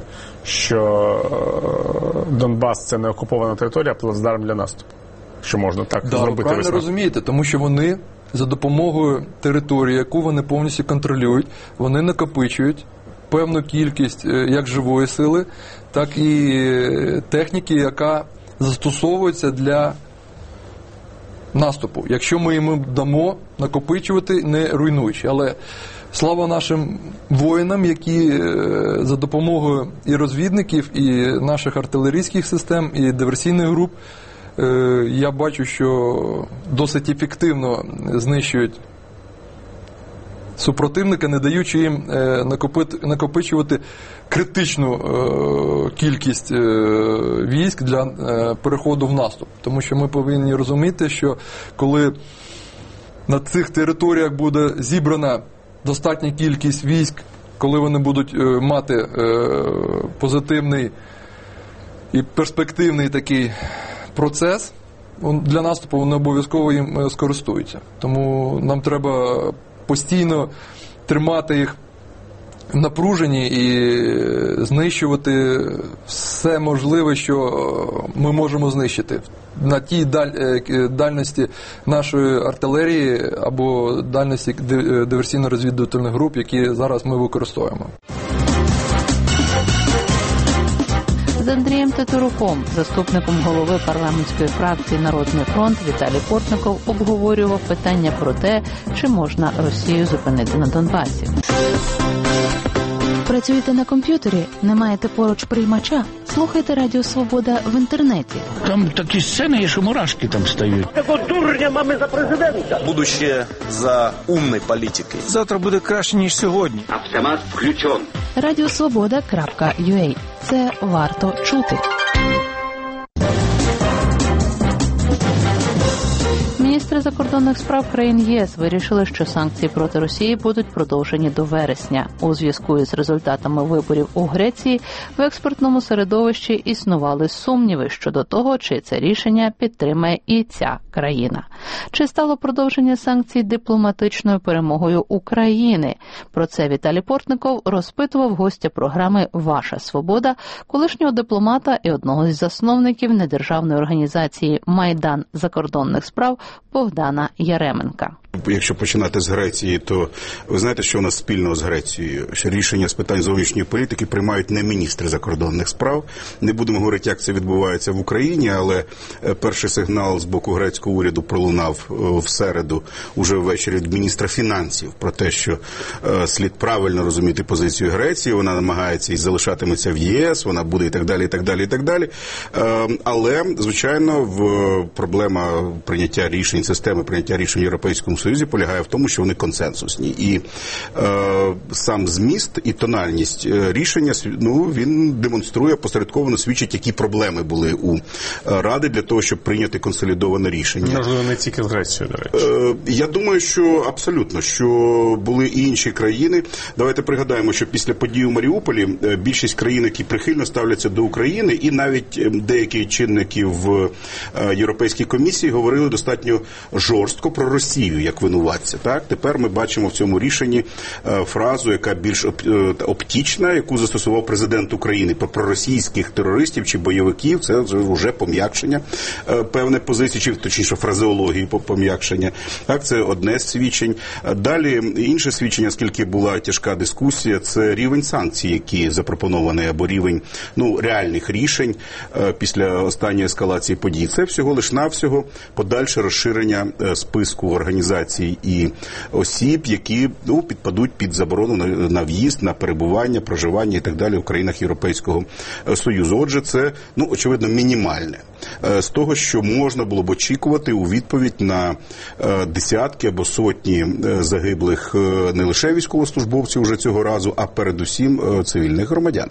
що Донбас – це не окупована територія, а плацдарм для наступу? Що можна так зробити? Так, правильно розумієте, тому що вони за допомогою території, яку вони повністю контролюють, вони накопичують певну кількість як живої сили, так і техніки, яка застосовується для наступу, якщо ми їм дамо накопичувати, не руйнуючи. Але слава нашим воїнам, які за допомогою і розвідників, і наших артилерійських систем, і диверсійних груп, я бачу, що досить ефективно знищують супротивника, не даючи їм накопичувати критичну кількість військ для переходу в наступ. Тому що ми повинні розуміти, що коли на цих територіях буде зібрана достатня кількість військ, коли вони будуть мати позитивний і перспективний такий процес, для наступу вони обов'язково їм скористуються. Тому нам треба постійно тримати їх в напруженні і знищувати все можливе, що ми можемо знищити на тій дальності нашої артилерії або дальності диверсійно-розвідувальних груп, які зараз ми використовуємо. За Андрієм Тетеруком, заступником голови парламентської фракції «Народний фронт» Віталій Портников обговорював питання про те, чи можна Росію зупинити на Донбасі. Працюєте на комп'ютері? Не маєте поруч приймача? Слухайте Радіо Свобода в інтернеті. Там такі сцени є, що мурашки там стають. Такого дурня мами за президента. Будущее за умной політикою. Завтра буде краще, ніж сьогодні. Автомат включен. Радіосвобода.ua. Це варто чути. Міністри закордонних справ країн ЄС вирішили, що санкції проти Росії будуть продовжені до вересня. У зв'язку із результатами виборів у Греції в експертному середовищі існували сумніви щодо того, чи це рішення підтримає і ця країна. Чи стало продовження санкцій дипломатичною перемогою України? Про це Віталій Портников розпитував гостя програми «Ваша свобода», колишнього дипломата і одного з засновників недержавної організації «Майдан закордонних справ» Богдана Яременка. Якщо починати з Греції, то ви знаєте, що у нас спільного з Грецією? Що рішення з питань зовнішньої політики приймають не міністри закордонних справ. Не будемо говорити, як це відбувається в Україні, але перший сигнал з боку грецького уряду пролунав в середу, уже ввечері, від міністра фінансів про те, що слід правильно розуміти позицію Греції, вона намагається і залишатиметься в ЄС, вона буде і так далі, і так далі, і так далі. Але, звичайно, проблема прийняття рішень, системи прийняття рішень в Європейському Союзі полягає в тому, що вони консенсусні. І сам зміст і тональність рішення, він демонструє, посередковано свідчить, які проблеми були у Ради для того, щоб прийняти консолідоване рішення. Можливо, не тільки з Грецією, до речі. Я думаю, що абсолютно, що були і інші країни. Давайте пригадаємо, що після подій у Маріуполі більшість країн, які прихильно ставляться до України, і навіть деякі чинники в Європейській комісії говорили достатньо жорстко про Росію як винуватця. Так? Тепер ми бачимо в цьому рішенні фразу, яка більш оптічна, яку застосував президент України про проросійських терористів чи бойовиків. Це вже пом'якшення певної позиції, чи точніше фразеології пом'якшення. Так, це одне з свідчень. Далі інше свідчення, оскільки була тяжка дискусія, це рівень санкцій, які запропоновані, або рівень реальних рішень після останньої ескалації подій. Це всього лиш навсього подальше розширення списку організацій і осіб, які підпадуть під заборону на в'їзд, на перебування, проживання і так далі в країнах Європейського Союзу. Отже, це, очевидно, мінімальне. З того, що можна було б очікувати у відповідь на десятки або сотні загиблих не лише військовослужбовців вже цього разу, а передусім цивільних громадян.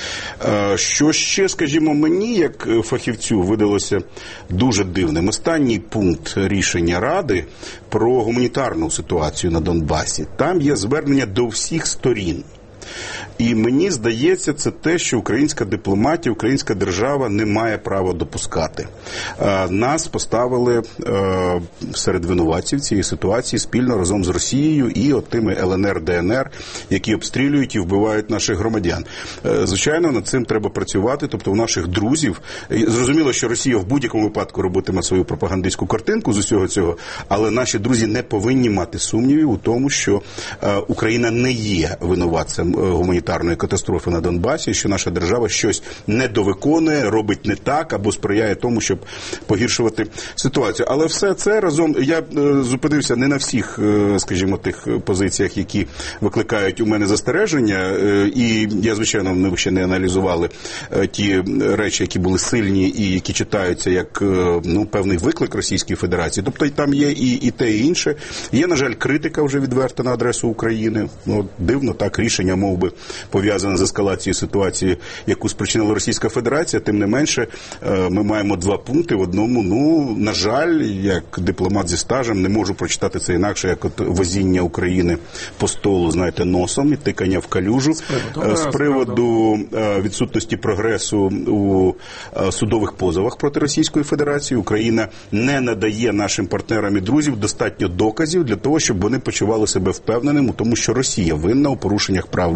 Що ще, скажімо, мені, як фахівцю, видалося дуже дивним. Останній пункт рішення Ради про гуманітарну ситуацію на Донбасі. Там є звернення до всіх сторін. І мені здається, це те, що українська дипломатія, українська держава не має права допускати. Нас поставили серед винуватців цієї ситуації спільно разом з Росією і тими ЛНР, ДНР, які обстрілюють і вбивають наших громадян. Звичайно, над цим треба працювати, тобто у наших друзів. Зрозуміло, що Росія в будь-якому випадку робитиме свою пропагандистську картинку з усього цього, але наші друзі не повинні мати сумнівів у тому, що Україна не є винуватцем гуманітарної катастрофи на Донбасі, що наша держава щось недовиконує, робить не так або сприяє тому, щоб погіршувати ситуацію. Але все це разом, я зупинився не на всіх, скажімо, тих позиціях, які викликають у мене застереження, і я, звичайно, ми ще не аналізували ті речі, які були сильні і які читаються як певний виклик Російської Федерації. Тобто там є і те, і інше. Є, на жаль, критика вже відверта на адресу України. Дивно, так, рішення мов би пов'язане з ескалацією ситуації, яку спричинила Російська Федерація. Тим не менше, ми маємо два пункти. В одному, на жаль, як дипломат зі стажем, не можу прочитати це інакше, як возіння України по столу, знаєте, носом і тикання в калюжу. З приводу відсутності прогресу у судових позовах проти Російської Федерації, Україна не надає нашим партнерам і друзям достатньо доказів для того, щоб вони почували себе впевненим у тому, що Росія винна у порушеннях прав людини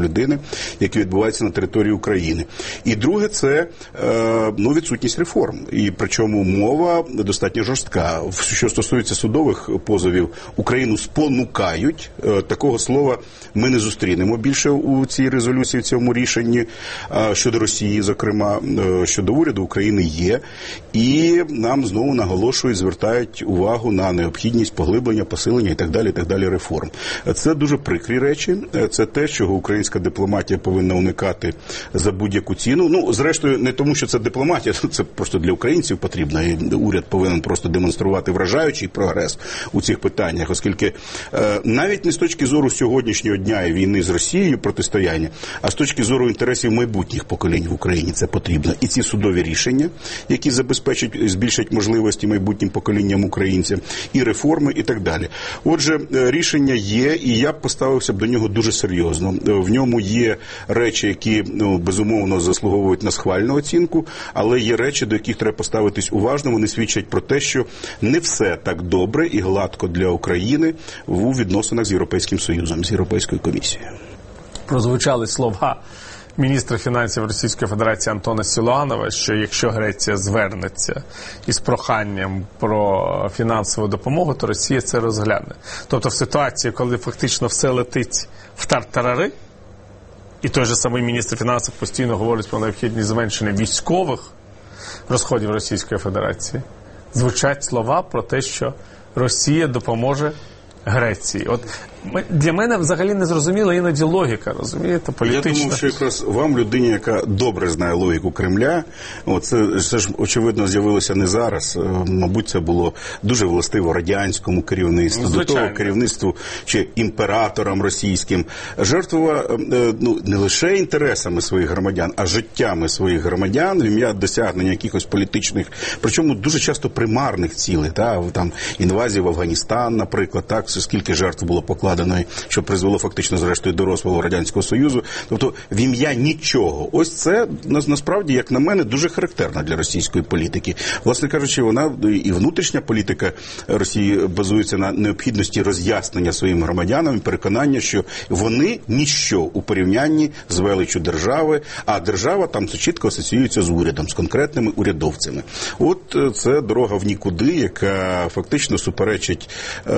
які відбуваються на території України. І друге, це відсутність реформ. І причому мова достатньо жорстка. Що стосується судових позовів, Україну спонукають. Такого слова ми не зустрінемо більше у цій резолюції, в цьому рішенні щодо Росії, зокрема, щодо уряду України є. І нам знову наголошують, звертають увагу на необхідність поглиблення, посилення і так далі реформ. Це дуже прикрі речі. Це те, чого українська дипломатія повинна уникати за будь-яку ціну. Зрештою, не тому, що це дипломатія, це просто для українців потрібно. І уряд повинен просто демонструвати вражаючий прогрес у цих питаннях, оскільки навіть не з точки зору сьогоднішнього дня і війни з Росією протистояння, а з точки зору інтересів майбутніх поколінь в Україні це потрібно. І ці судові рішення, які збільшать можливості майбутнім поколінням українців, і реформи, і так далі. Отже, рішення є, і я б поставився до нього дуже серйозно. В ньому є речі, які, безумовно, заслуговують на схвальну оцінку, але є речі, до яких треба поставитись уважно. Вони свідчать про те, що не все так добре і гладко для України у відносинах з Європейським Союзом, з Європейською комісією. Прозвучали слова міністра фінансів Російської Федерації Антона Силуанова, що якщо Греція звернеться із проханням про фінансову допомогу, то Росія це розгляне. Тобто в ситуації, коли фактично все летить в тартарари, і той же самий міністр фінансів постійно говорить про необхідність зменшення військових розходів Російської Федерації, звучать слова про те, що Росія допоможе Греції. От для мене взагалі не зрозуміла іноді логіка, розумієте, політична. Я думаю, що якраз вам, людині, яка добре знає логіку Кремля, це ж, очевидно, з'явилося не зараз. Мабуть, це було дуже властиво радянському керівництву, до того керівництву чи імператорам російським. Жертвував не лише інтересами своїх громадян, а життями своїх громадян в ім'я досягнення якихось політичних, причому дуже часто примарних цілей. Там інвазія в Афганістан, наприклад, так, скільки жертв було покладено, що призвело фактично, зрештою, до розпаду Радянського Союзу. Тобто, в ім'я нічого. Ось це, насправді, як на мене, дуже характерно для російської політики. Власне кажучи, вона і внутрішня політика Росії базується на необхідності роз'яснення своїм громадянам, переконання, що вони ніщо у порівнянні з величчю держави, а держава там чітко асоціюється з урядом, з конкретними урядовцями. От це дорога в нікуди, яка фактично суперечить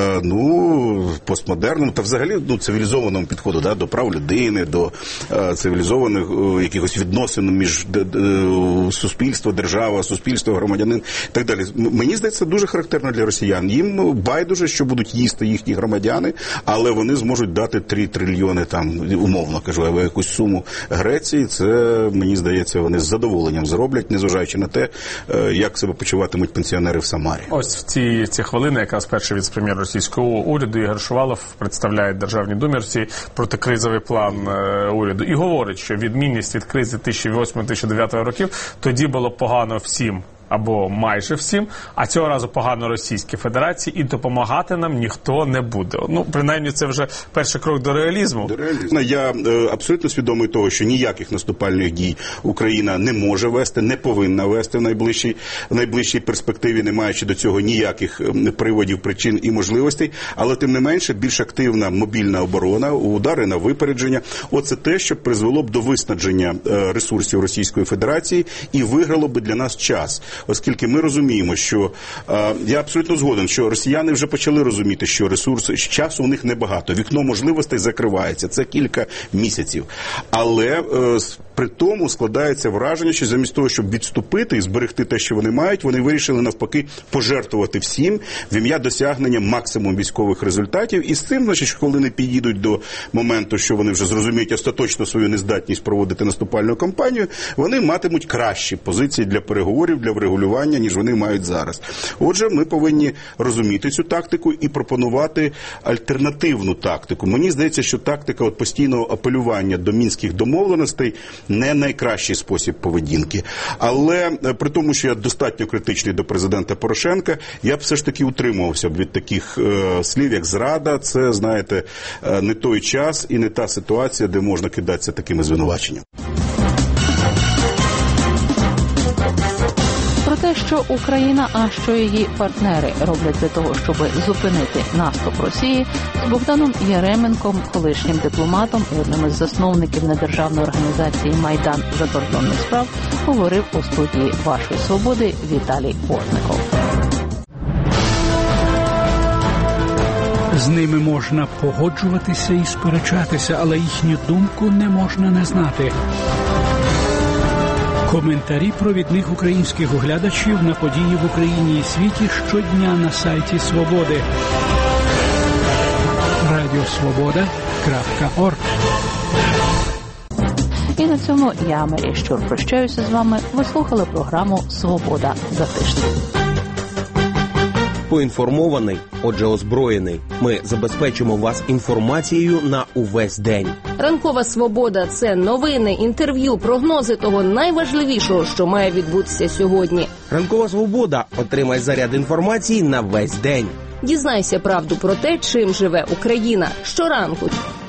постмодерному та взагалі цивілізованому підходу до прав людини, до цивілізованих якихось відносин між суспільство, держава, суспільство, громадянин і так далі. Мені здається, дуже характерно для росіян. Їм байдуже, що будуть їсти їхні громадяни, але вони зможуть дати 3 трильйони, умовно кажу, або якусь суму Греції. Це, мені здається, вони з задоволенням зроблять, незважаючи на те, як себе почуватимуть пенсіонери в Самарі. Ось в ці хвилини, якраз перший віце-прем'єр російського уряду Ігор Шувалов представляє Державній Думі Росії протикризовий план уряду і говорить, що відмінність від кризи 2008-2009 років тоді було погано всім або майже всім, а цього разу погано Російській Федерації, і допомагати нам ніхто не буде. Принаймні, це вже перший крок до реалізму. Я абсолютно свідомий того, що ніяких наступальних дій Україна не може вести, не повинна вести в найближчій перспективі, не маючи до цього ніяких приводів, причин і можливостей, але тим не менше більш активна мобільна оборона, удари на випередження. Оце те, що призвело б до виснаження ресурсів Російської Федерації і виграло б для нас час. Оскільки ми розуміємо, що я абсолютно згоден, що росіяни вже почали розуміти, що часу у них небагато, вікно можливостей закривається, це кілька місяців. Але при тому складається враження, що замість того, щоб відступити і зберегти те, що вони мають, вони вирішили навпаки пожертвувати всім в ім'я досягнення максимум військових результатів. І з цим, значить, коли не підійдуть до моменту, що вони вже зрозуміють остаточно свою нездатність проводити наступальну кампанію, вони матимуть кращі позиції для переговорів, для врегулювання, ніж вони мають зараз. Отже, ми повинні розуміти цю тактику і пропонувати альтернативну тактику. Мені здається, що тактика постійного апелювання до мінських домовленостей не найкращий спосіб поведінки. Але при тому, що я достатньо критичний до президента Порошенка, я б все ж таки утримувався б від таких слів, як зрада. Це, знаєте, не той час і не та ситуація, де можна кидатися такими звинуваченнями. Про те, Що Україна, а що її партнери роблять для того, щоб зупинити наступ Росії, з Богданом Яременком, колишнім дипломатом і одним із засновників недержавної організації «Майдан закордонних справ», говорив у студії «Вашої свободи» Віталій Портников. З ними можна погоджуватися і сперечатися, але їхню думку не можна не знати. Коментарі провідних українських оглядачів на події в Україні і світі щодня на сайті «Свободи». Радіосвобода.орг. І на цьому я, Марія Щур, прощаюся з вами. Ви слухали програму «Свобода за тиждень». Поінформований, отже озброєний. Ми забезпечимо вас інформацією на увесь день. Ранкова свобода – це новини, інтерв'ю, прогнози того найважливішого, що має відбутися сьогодні. Ранкова свобода. Отримай заряд інформації на весь день. Дізнайся правду про те, чим живе Україна. Щоранку.